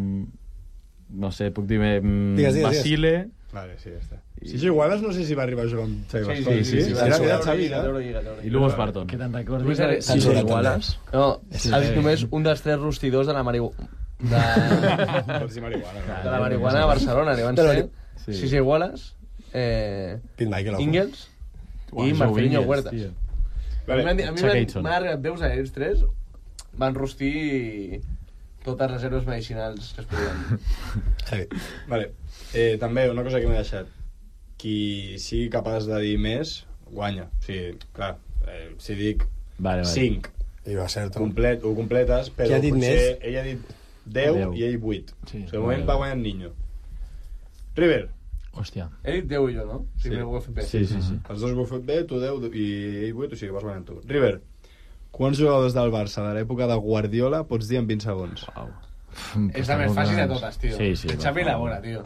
no sé, puc dir eh, Digues, digues, Basile... Vale, sí, ja està. Sí, sí, igual no sé si va arribar a jugar amb Xavi Sí, Basconi. sí, sí, sí, Era, sí, era sí, Xavi, sí, eh? i Lugos Barton. Que te'n Tu recordis eres- de Tan C J solat, Wallace? No, Sí. has dit només un dels tres rostidors de la marihuana. De, Pots dir marihuana. de no? la marihuana a Barcelona, que van De la ser Sí. C J Wallace, eh, Pete Michael, ojo. Ingles Uau, i Joe Marcelinho Ingles, Huertas. tio. A mi m'han dit- a mi Chuck m'han Aitson. m'han arribat veus a ells tres, van rostir totes les reserves medicinals que es podien. Heavy. Vale. Eh, també, una cosa que m'he deixat. Qui sigui capaç de dir més, guanya. O sigui, clar, eh, si dic Vale, vale. cinc, I va ser tu. complet, ho completes, però Qui ha dit potser més? ell ha dit deu, Deu. i ell vuit. Sí. O sigui, de moment Vale. va guanyar el Niño. River, Hòstia. He dit deu i jo, no? Sí, Sí. m'ho he fet bé. Sí, sí, sí. els dos ho heu fet bé, tu deu i ell vuit, o sigui, vas guanyant tu. River, quants jugadors del Barça de l'època de Guardiola pots dir en vint segons? Uau. És la més fàcil de totes, tio. Sí, sí, El va, Xavi va. elabora, tio.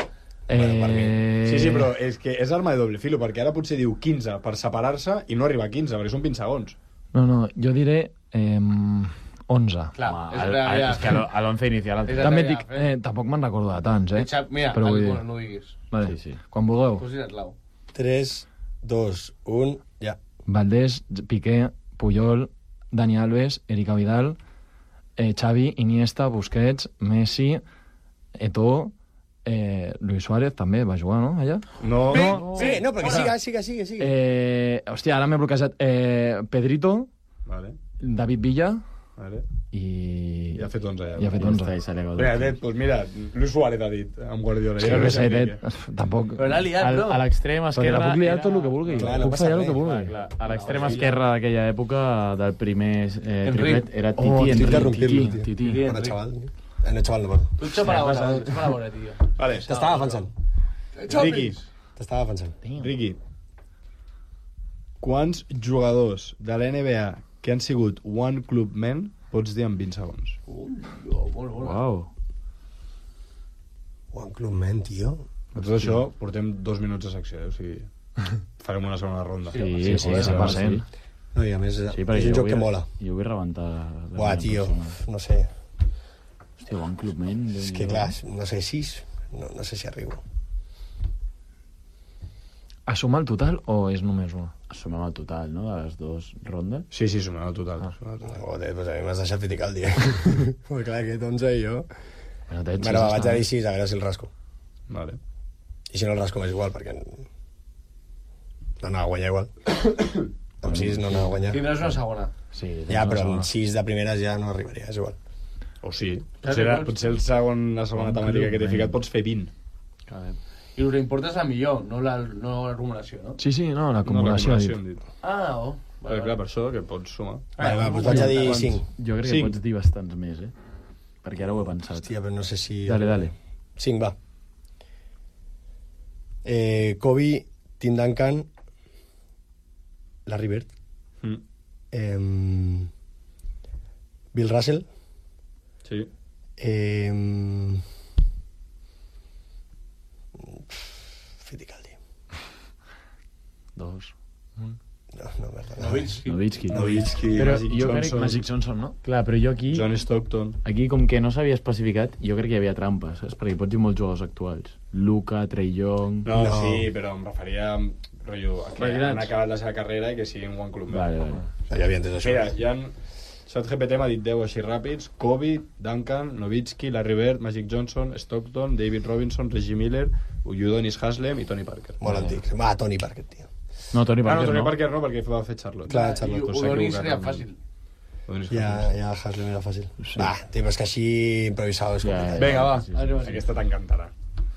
Eh... Sí, sí, però és que és arma de doble filo, perquè ara potser diu quinze per separar-se i no arriba a quinze, perquè són vint segons. No, no, jo diré eh, onze. Clar, Home, és el, el que el, havia és que a l'once inicial... El... És el També que et dic, havia de fer. eh, tampoc me'n recordo de tants, eh? El Xavi, mira, Però el, vull dir- bueno, no ho diguis. Vale. Sí, sí. Quan vulgueu. Posi't l'au. tres, dos, un... Ja. Valdés, Piqué, Puyol, Dani Alves, Erika Vidal, eh, Xavi, Iniesta, Busquets, Messi, Eto'o, eh, Luis Suárez també va jugar, no, allà? No, No. Sí, no, però que siga, siga, siga, siga. Eh, hòstia, ara m'he bloquejat. Eh, Pedrito, Vale, David Villa vale. i... I ha fet onze ja. I ha fet Ja onze. està, i se li ha acabat. Mira, Ted, doncs mira, Luis Suárez ha dit amb Guardiola. Sí, Ja no no sé, sé Ted, què. tampoc... Però l'ha liat, Al, bro. a l'extrem Però esquerre... la puc liar era- tot el que vulgui. Clar, no puc passa fallar el res. que vulgui. Clar, clar. A l'extrem esquerre d'aquella època del primer eh, Enric. triplet era Titi, Oh, Enric, interrompir-lo, Titi, tio. Titi. Titi. Bona xaval. Eh, no, xaval, no, perdó. Tu et xopa la vora, tu et xopa la vora, tio. Vale, T'estava defensant. Ricky, T'estava defensant. Ricky. Quants jugadors de l'N B A que han sigut One Club Men pots dir en vint segons? Oh, molt bona. Uau. One Club Man, tio. A tot això portem dos minuts de secció, eh? O sigui, farem una segona ronda. Sí, sí, sí, joder, cent per cent. sí. No, i a més, Sí, és perquè un jo joc vull- que mola. Jo vull rebentar... la Buah, meva tio, persona. no sé. Hòstia, One Club Men... És que, clar, no sé, sis. No, no sé si arribo. Assuma el total o és només una? Assumem el total, no?, de les dues rondes. Sí, sí, sumem el total. Ah. Sumem el total. Joder, doncs a mi m'has deixat criticar el dia. Perquè clar, aquest onze i jo... Bueno, Ted, Bueno, va, sis vaig està a bé. dir sis, a veure si el rasco. Vale. I si no el rasco m'és igual, perquè... No anava a guanyar igual. Amb sis no anava a guanyar. Tindràs una segona. Sí, Ja, no, però no, amb sis de primeres ja no arribaria, és igual. O sí. Potser, era, potser el segon, la segona One temàtica Club que t'he Men. ficat pots fer vint. I el que importa és la millor, no la, no l'acumulació, no? Sí, sí, no, l'acumulació. No, ha l'acumulació, dit. hem dit. Ah, oh. Vale, clar, per això que pots sumar. Vale, va, doncs vaig a dir Quants? cinc. Jo crec que Cinc. pots dir bastants més, eh? Perquè ara ho he pensat. Hòstia, però no sé si... Dale, dale. cinc, va. Eh, Kobe, Tim Duncan, Larry Bird, Mm. eh, Bill Russell, Sí. eh, Fittipaldi. Dos. No, no, merda. No. Nowitzki. Nowitzki. Nowitzki, Però Magic jo crec... Johnson. Magic Johnson, no? Clar, però jo aquí... John Stockton. Aquí, com que no s'havia especificat, jo crec que hi havia trampes, saps? Perquè pots dir molts jugadors actuals. Luka, Trey Young... No, No. sí, però em referia a, rotllo, a que Retirats. han acabat la seva carrera i que siguin One Club. Vale, vale. Ja havia entès això. Mira, hi ha... ChatGPT m'ha dit deu així ràpids. Kobe, Duncan, Nowitzki, Larry Bird, Magic Johnson, Stockton, David Robinson, Reggie Miller, Udonis Haslem i Tony Parker. Molt antics. Va, Tony Parker, tio. No, Tony Ah, no, Parker Tony no. Parker no, perquè va fer Charlotte. Clar, I Charlotte. doncs s'ha Udonis equivocat seria amb- fàcil. Udonis Ja, Haslem. ja Haslem era fàcil. Va, tio, però és que així improvisado és Ja, complicat. Vinga, va. Sí, sí, sí. Aquesta t'encantarà.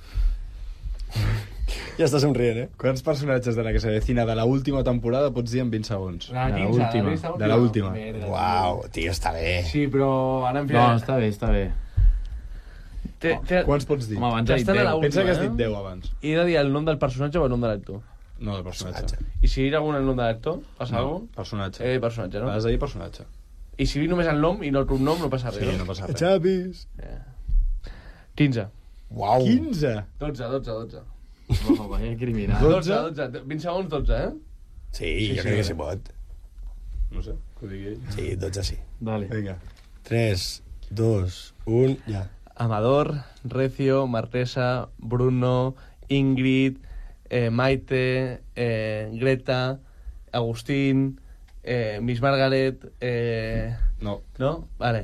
Ja està somrient, eh? Quants personatges de la que se decina de la última temporada pots dir en vint segons? La De la quinze, última. vista De la última. Merda, Uau, tio, està bé. tio. Sí, però ara em No, ficaré... està bé, està bé. Té, té... Quants pots dir? Home, abans Ja ha dit estan a la deu. Pensa que has última, dit eh? deu abans. I he de dir el nom del personatge o el nom de l'actor? No, del personatge. I si dir algun el nom de l'actor, passa No, alguna cosa? personatge. Eh, personatge, no? Has de dir personatge. I si dir només el nom i no el cognom, no passa res. Sí, no passa res. Xavis. quinze. Uau. quinze? dotze, dotze, dotze. Oh, vaya criminal. dotze, dotze. vint segons, dotze, eh? Sí, Sí, jo sí, crec que eh? sí pot. No sé, que ho digui ell. Sí, dotze sí. Dale. Vinga. tres, dos, un, ja. Amador, Recio, Martesa, Bruno, Ingrid, eh, Maite, eh, Greta, Agustín, eh, Miss Margaret, eh, No. ¿no? Vale.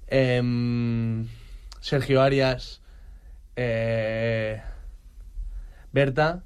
Em, Sergio Arias, eh, Berta,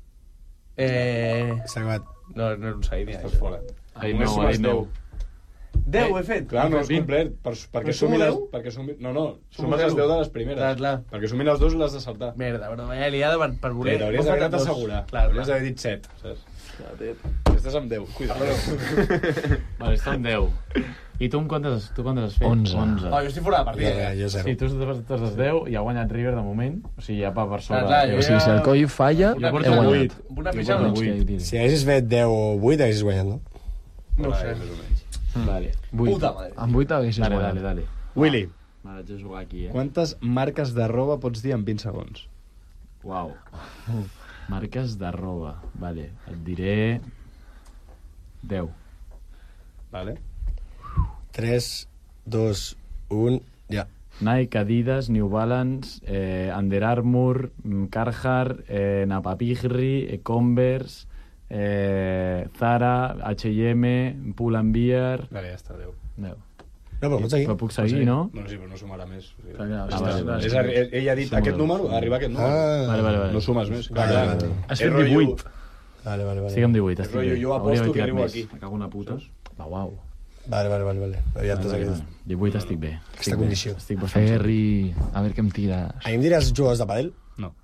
eh, S'ha acabat. no, no és un seguit, ja. Estàs fora. Ai, Només no, sumes ai, no. deu. deu he fet. Clar, no és complet, per, perquè No sumi sumo les... deu? Perquè sumi... No, no, Sumo sumes les deu. deu de les primeres. Clar, clar. Perquè sumin els dos l'has de saltar. Merda, però vaya liada per, per voler... Sí, t'hauries d'haver anat a assegurar. Clar, Hauries clar. d'haver dit set, saps? Clar, Estàs amb deu, cuida. Vale, està amb deu. I tu, amb quantes, tu quantes has fet? Onze. onze. Oh, jo estic fora de Jo, partida. res, jo zero. Sí, tu has tots els deu i ha guanyat River de moment. O sigui, ja pa per sobre. Clar, clar, O sigui, si el coll falla, Una he porto fitxa, guanyat. vuit. Una Jo fitxa, porto no? vuit. Si haguessis fet deu o vuit, haguessis guanyat, no? No ho sé. Més o menys. Vale. Vuit. Puta madre. Amb vuit haguessis Dale, guanyat. dale, dale. Willy, Vale, haig de jugar aquí, eh? quantes marques de roba pots dir en vint segons? Uau. Marques de roba. Vale, et diré... deu. Vale. tres, dos, un, ja. Nike, Adidas, New Balance, eh, Under Armour, mm, Carhartt, eh, Napapijri, eh, Converse, eh, Zara, H i eme, Pull and Bear... Vale, ja està, deu. deu. No, però pots seguir. Però puc seguir, no? No, sí, però no sumarà més. O sigui, Clar, clar, ja vale, està. vale. És arri- ell- ell ha dit Suma aquest deu. número, arriba a aquest número. Ah, Vale, vale, vale. No sumes més. Clar, Vale, clar. vale, vale. Has És fet rotllo- divuit. Vale, vale, vale. Estic amb divuit, estic rotllo, bé. jo Hauria aposto d'haver que tirat arribo més. aquí. Me cago en la puta. Va, uau. Vale, vale, vale, vale. Ja t'has Vale, aquest. vale. divuit estic bé. Aquesta Estic bé. condició. Estic bastant segur. Ferri, a veure què em tires. A mi em diràs jugadors de padel? No.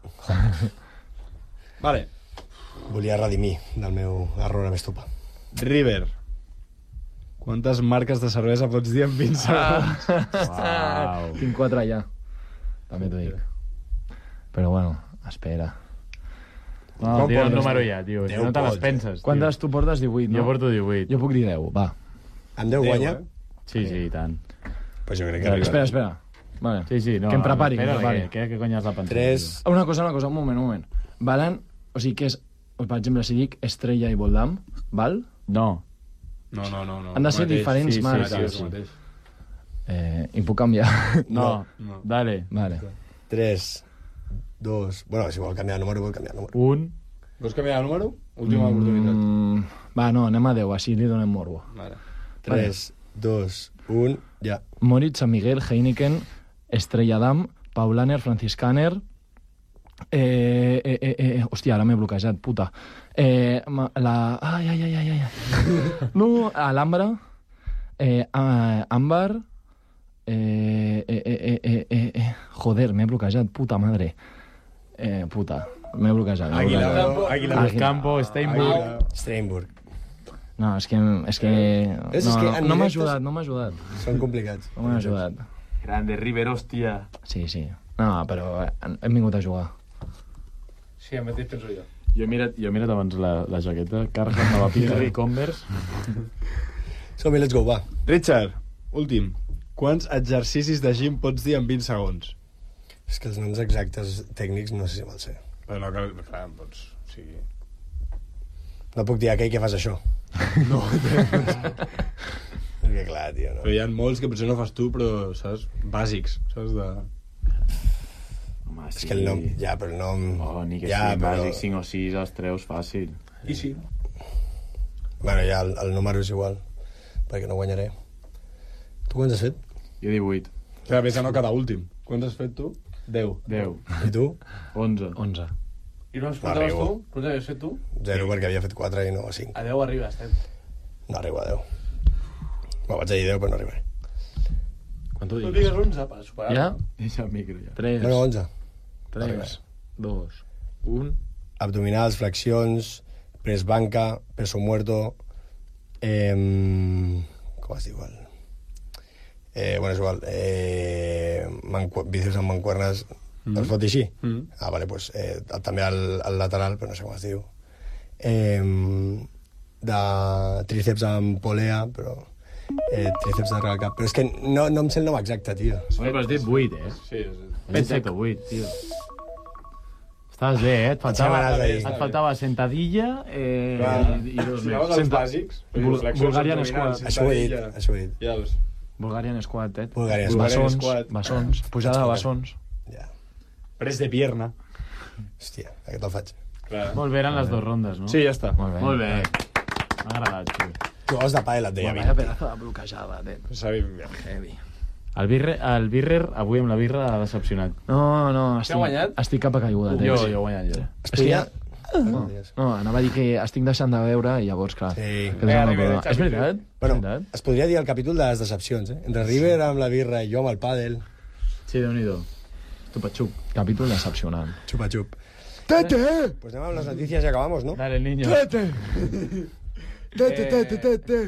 Vale. Volia redimir del meu error a m'estupa. River. Quantes marques de cervesa pots dir en vint segons? Uau. Tinc quatre ja. També t'ho dic. Però bueno, espera. No, Com tira el portes, número tio? ja, tio. Si Deu no te les pots, penses, tio. Quantes tu portes? divuit, no? Jo porto divuit. Jo puc dir deu, va. Amb deu guanya? eh? Sí, sí, i tant. Pues jo crec que Vale, arriba. Espera, espera. Vale. Sí, sí, no. Que em prepari, que em espera, prepari. Que, que, que cony has de pensar? Tres. Una cosa, una cosa, un moment, un moment. Valen, o sigui, que és, per exemple, si dic Estrella i Voldam, val? No. No, no, no. no. Han de ser Mateix. diferents sí, sí, marques. sí, Sí, sí. sí, mateix. Eh, I puc canviar. No, No. dale. Vale. Tres, dos... Bueno, si vol canviar de número, vol canviar de número. Un. Vols canviar de número? Última oportunitat. Mm, va, no, anem a deu, així li donem morbo. Vale. Tres, dos, un, ja. Moritz, San Miguel, Heineken, Estrella Damm, Paulaner, Franciscaner... Eh, eh, eh, eh, hòstia, ara m'he bloquejat, puta. Eh, ma- la... Ai, ai, ai, ai, ai. No, Alhambra, eh, ah, Àmbar... Eh, eh, eh, eh, eh, eh, joder, m'he bloquejat, puta madre. Eh, puta, m'he bloquejat. m'he Aguilar, bloquejat. Aguilar. Águila. Campo, Steinburg. Steinburg. No, és que... És que És no, que no, en no m'ha directes- ajudat, no m'ha ajudat. Són complicats. No m'ha ajudat. Grande River, hòstia. Sí, sí. No, però eh, hem vingut a jugar. Sí, el mateix penso jo. Jo he mirat, jo he mirat abans la, la jaqueta. Carhartt, Napapijri, Converse. Som-hi, let's go, va. Richard, últim. Quants exercicis de gym pots dir en vint segons? És que els noms exactes tècnics no sé si me'ls sé. Però no cal... Clar, pots... O sigui... No puc dir aquell que fas això. No. Perquè clar, tio, no. Però hi ha molts que potser no fas tu, però, saps? Bàsics, saps? De... Home, És que el nom... Ja, però el nom... Oh, ni que ja, sí, però... bàsic, cinc o sis els treus fàcil. I sí. Bueno, ja el, el número és igual, perquè no guanyaré. Tu quants has fet? Jo divuit. Clar, vés a no cada últim. Quants has fet tu? Deu. Deu. I tu? Onze. onze. I no ens No portaves arribo. tu? Quants havies fet tu? Zero, perquè havia fet quatre i no cinc. A deu arribes, estem. No arribo a deu. Bueno, vaig a dir deu, però no arribaré. Quan tu Tu diguis. digues onze per superar. Ja? Deixa el micro, ja. tres, No, no, onze. tres, dos, un... Abdominals, flexions, press banca, peso muerto... Eh, com es diu? El, Eh, bueno, és igual. Eh, mancu... bíceps amb mancuernes mm. els fot així? Mm. Ah, vale, pues, eh, també al, al lateral, però no sé com es diu. Eh, de tríceps amb polea, però... Eh, tríceps darrere el cap. Però és que no, no em sé el nom exacte, tio. Home, però has dit vuit, eh? Sí, sí. Has dit set o vuit, tio. Estaves bé, eh? Et faltava, et faltava sentadilla eh, i, i dos si més. anaves als bàsics, Bul Bulgarian Squat. Això ho he dit, això ho he dit. Ja veus. Bulgarian Squat, eh? Bulgarian Bessons, Squat. bessons, pujada de bessons. Ja. Pres de pierna. Hòstia, aquest el faig. Clar. Molt bé, eren les dues rondes, no? Sí, ja està. Molt bé. Molt bé. M'ha agradat, tio. Jugadors de pàdel, et deia. Vaya pedazo de bloquejada, eh? Sabim. Heavy. El Birrer, el Birrer avui amb la birra ha decepcionat. No, no, Qui ha guanyat? estic, estic cap a caiguda. Jo, jo he guanyat, jo. És que ja... No, no, anava a dir que estic deixant de veure i llavors, clar... Sí. Que és, Eh, una River, cosa. És veritat? Bueno, És veritat? es podria dir el capítol de les decepcions, eh? Entre River amb la birra i jo amb el pàdel. Sí, Déu-n'hi-do. Tupatxup. Capítol decepcionant. Xupa-xup. Tete! Pues anem amb les notícies i acabamos, ¿no? Dale, niño. Tete! Tete, tete, tete!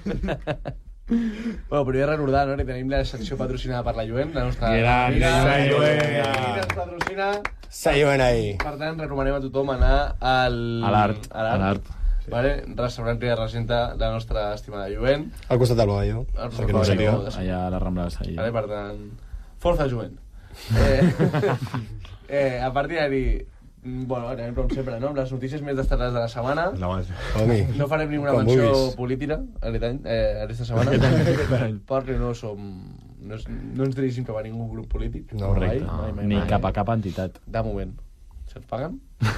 Bueno, primer recordar, no?, que tenim la secció patrocinada per la Juvent, la nostra Gran, amiga. la Juvent. Qui ens patrocina. Seguim ahí. Per tant, recomanem a tothom anar al... A l'art. A A l'art. l'art. Vale? Restaurant que representa la nostra estimada Juvent. Al costat del Bogalló. Al perquè no ho costat del sàpiga. Bogalló. Allà a la Rambla de Saïd. Vale? Per tant, força Juvent. Eh, eh, a partir d'ahí, bueno, anem com sempre, no? Amb les notícies més destacades de la setmana. No, Homi. No farem ninguna Com menció vulguis. política aquest any, eh, aquesta setmana. Perquè no som... No, és, no ens dirigim cap a ningú grup polític. No, mai, Correcte. mai, mai, Ni mai. cap a cap entitat. De moment. Se'ns paguen?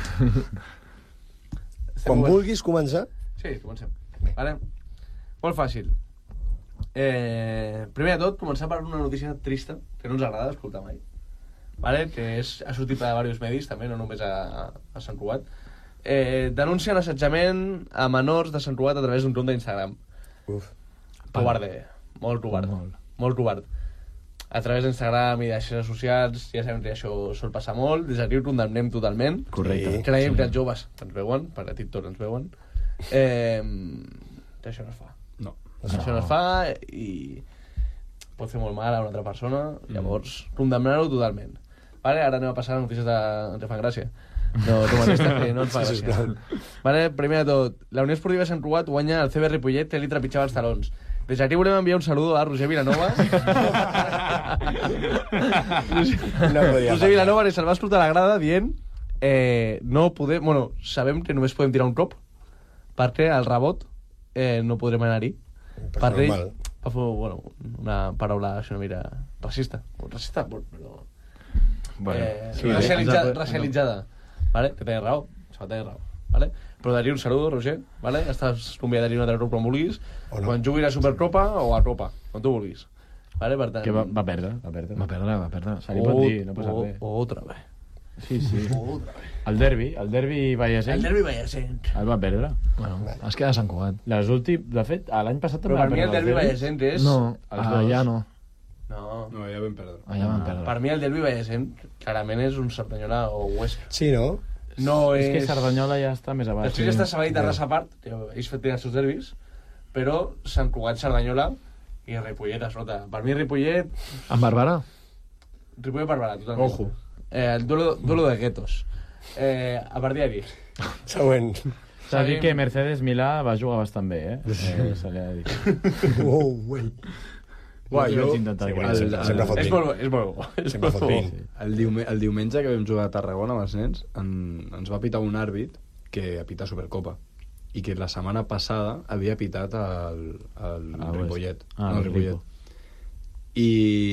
Quan vulguis començar... Sí, comencem. Vale? Molt fàcil. Eh, primer de tot, començar per una notícia trista, que no ens agrada escoltar mai. Vale? Que és, ha sortit a diversos medis, també, no només a, a Sant Cugat. Eh, denuncien assetjament a menors de Sant Cugat a través d'un compte d'Instagram. Uf. Covarde. Molt covard. Molt. Molt covard. A través d'Instagram i de xarxes socials, ja sabem que això sol passar molt. Des d'aquí ho condemnem totalment. Correcte. Sí. Creiem sí. que els joves ens veuen, per a TikTok ens veuen. Eh, que això no es fa. No. Això no es fa i pot fer molt mal a una altra persona. Llavors, condemnar-ho totalment. Vale? Ara anem a passar a notícies de... ens fan gràcia. No, tu mateix que no ens fa Sí, gràcia. Vale? Primer de tot, la Unió Esportiva Sant Cugat guanya el C B Ripollet que li trepitjava els talons. Des d'aquí volem enviar un saludo a Roger Vilanova. No podia Roger Vilanova que se'l va escoltar a la grada dient eh, no podem... Bueno, sabem que només podem tirar un cop perquè al rebot eh, no podrem anar-hi. Però Per ell, normal. va fer, bueno, una paraula així una mica racista. Racista, però... Bueno, eh, sí, racialitzada, ens ha- racialitzada. Vale? Que tenia raó, se va tenir raó. Vale? Però d'ací un saludo, Roger. Vale? Estàs convidat a dir un altre grup quan vulguis. O no. Quan juguis a Supercopa o a Copa, quan tu vulguis. Vale? Per tant... Que va, va perdre, va perdre. Va perdre, va perdre. Se li pot dir, no passa o, res. o otra vez. Sí, sí. Otra vez. El derbi, el derbi Vallasent, El derbi Vallasent. el va perdre. Bueno, es queda a Sant Cugat. Les últims, de fet, l'any passat també Però per va mi el perdre derbi els derbis. Vallasent és... No, els dos. allà no. No. No, ja vam perdre. Allà van perdre. Per mi el derbi Vallasent clarament és un Cerdanyola o Huesca. Sí, no? No és... És que Cerdanyola ja està més avall. Després està Sabadell de ras a part, que ells tenen els seus derbis, però Sant Cugat, Cerdanyola i Ripollet a sota. Per mi Ripollet... En Barberà? Ripollet Barberà, totalment. Ojo. Eh, el duelo, duelo de guetos. Eh, a partir d'aquí. Següent. S'ha de dir que Mercedes Milà va jugar bastant bé, eh? eh se li ha de dir. Oh, güey. Uà, jo... Vaig intentar Sí, que- bueno, sempre, sempre fot És vint. molt bo, és molt bo. És Sempre molt fot bo. vint. El, diume el diumenge que vam jugar a Tarragona amb els nens, en, ens va pitar un àrbit que apita Supercopa i que la setmana passada havia pitat el, el Ah, Ripollet. ah, no, el el Ripollet. Ripo. I,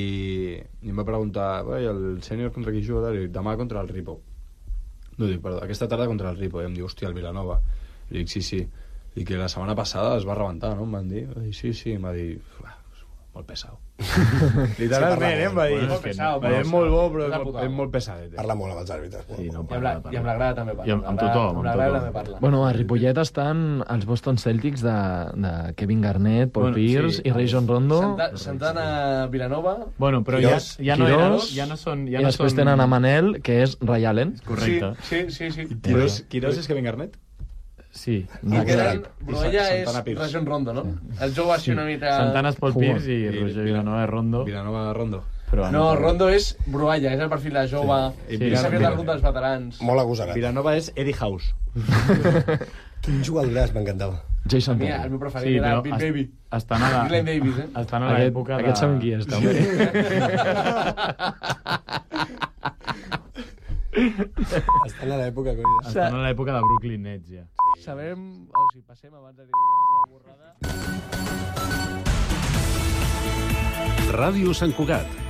i em va preguntar, "Oi, el sènior contra qui juga? I dic, demà contra el Ripo. No, dic, perdó, aquesta tarda contra el Ripo. I em diu, hòstia, el Vilanova. I dic, sí, sí. I que la setmana passada es va rebentar, no? Em van dir, "Ai, sí, sí, em va dir, "Uah, molt pesado." Literalment, eh? Em va dir, Bueno, és molt que pesado, va dir, és molt bo, però és la és puta molt, és amo. molt pesadet. eh?" Parla molt amb els àrbitres. Sí, no, I amb, la, I amb la grada també parla. I amb- amb la grada- tothom, Amb la amb grada tothom. també parla. Bueno, a Ripollet estan els Boston Celtics de, de Kevin Garnett, Paul Bueno, Pierce sí. i Rajon Rondo. Santa, Santana Vilanova. Bueno, però Quirós. ja, ja no eren... Quirós. Ja no són... Ja I no després són... tenen a Manel, que és Ray Allen. Correcte. Sí, sí, sí. sí. Quirós, Quirós és Kevin Garnett? Sí. I tenen, Bruella és Santana Pirs. Rajon Rondo, no? El jove així una mica... Santana és Pol Pirs i I Roger Vilanova és Rondo. Vilanova Rondo. Però No, Rondo és Bruella, és el perfil de jove, Sí. i s'ha fet el grup dels veterans. Molt agosarat. Vilanova és Eddie House. Quin jugador m'encantava. Jason A mi, Terry. el meu preferit Sí, era però Bill est- Baby. estan a la- Glenn Davis, eh? Estan a Aquest, l'època de... aquest sabem qui és, també. Estan a l'època, coi. Estan a l'època de Brooklyn Nets, ja. Sabem... O sigui, passem abans de dir alguna borrada... Ràdio Sant Cugat,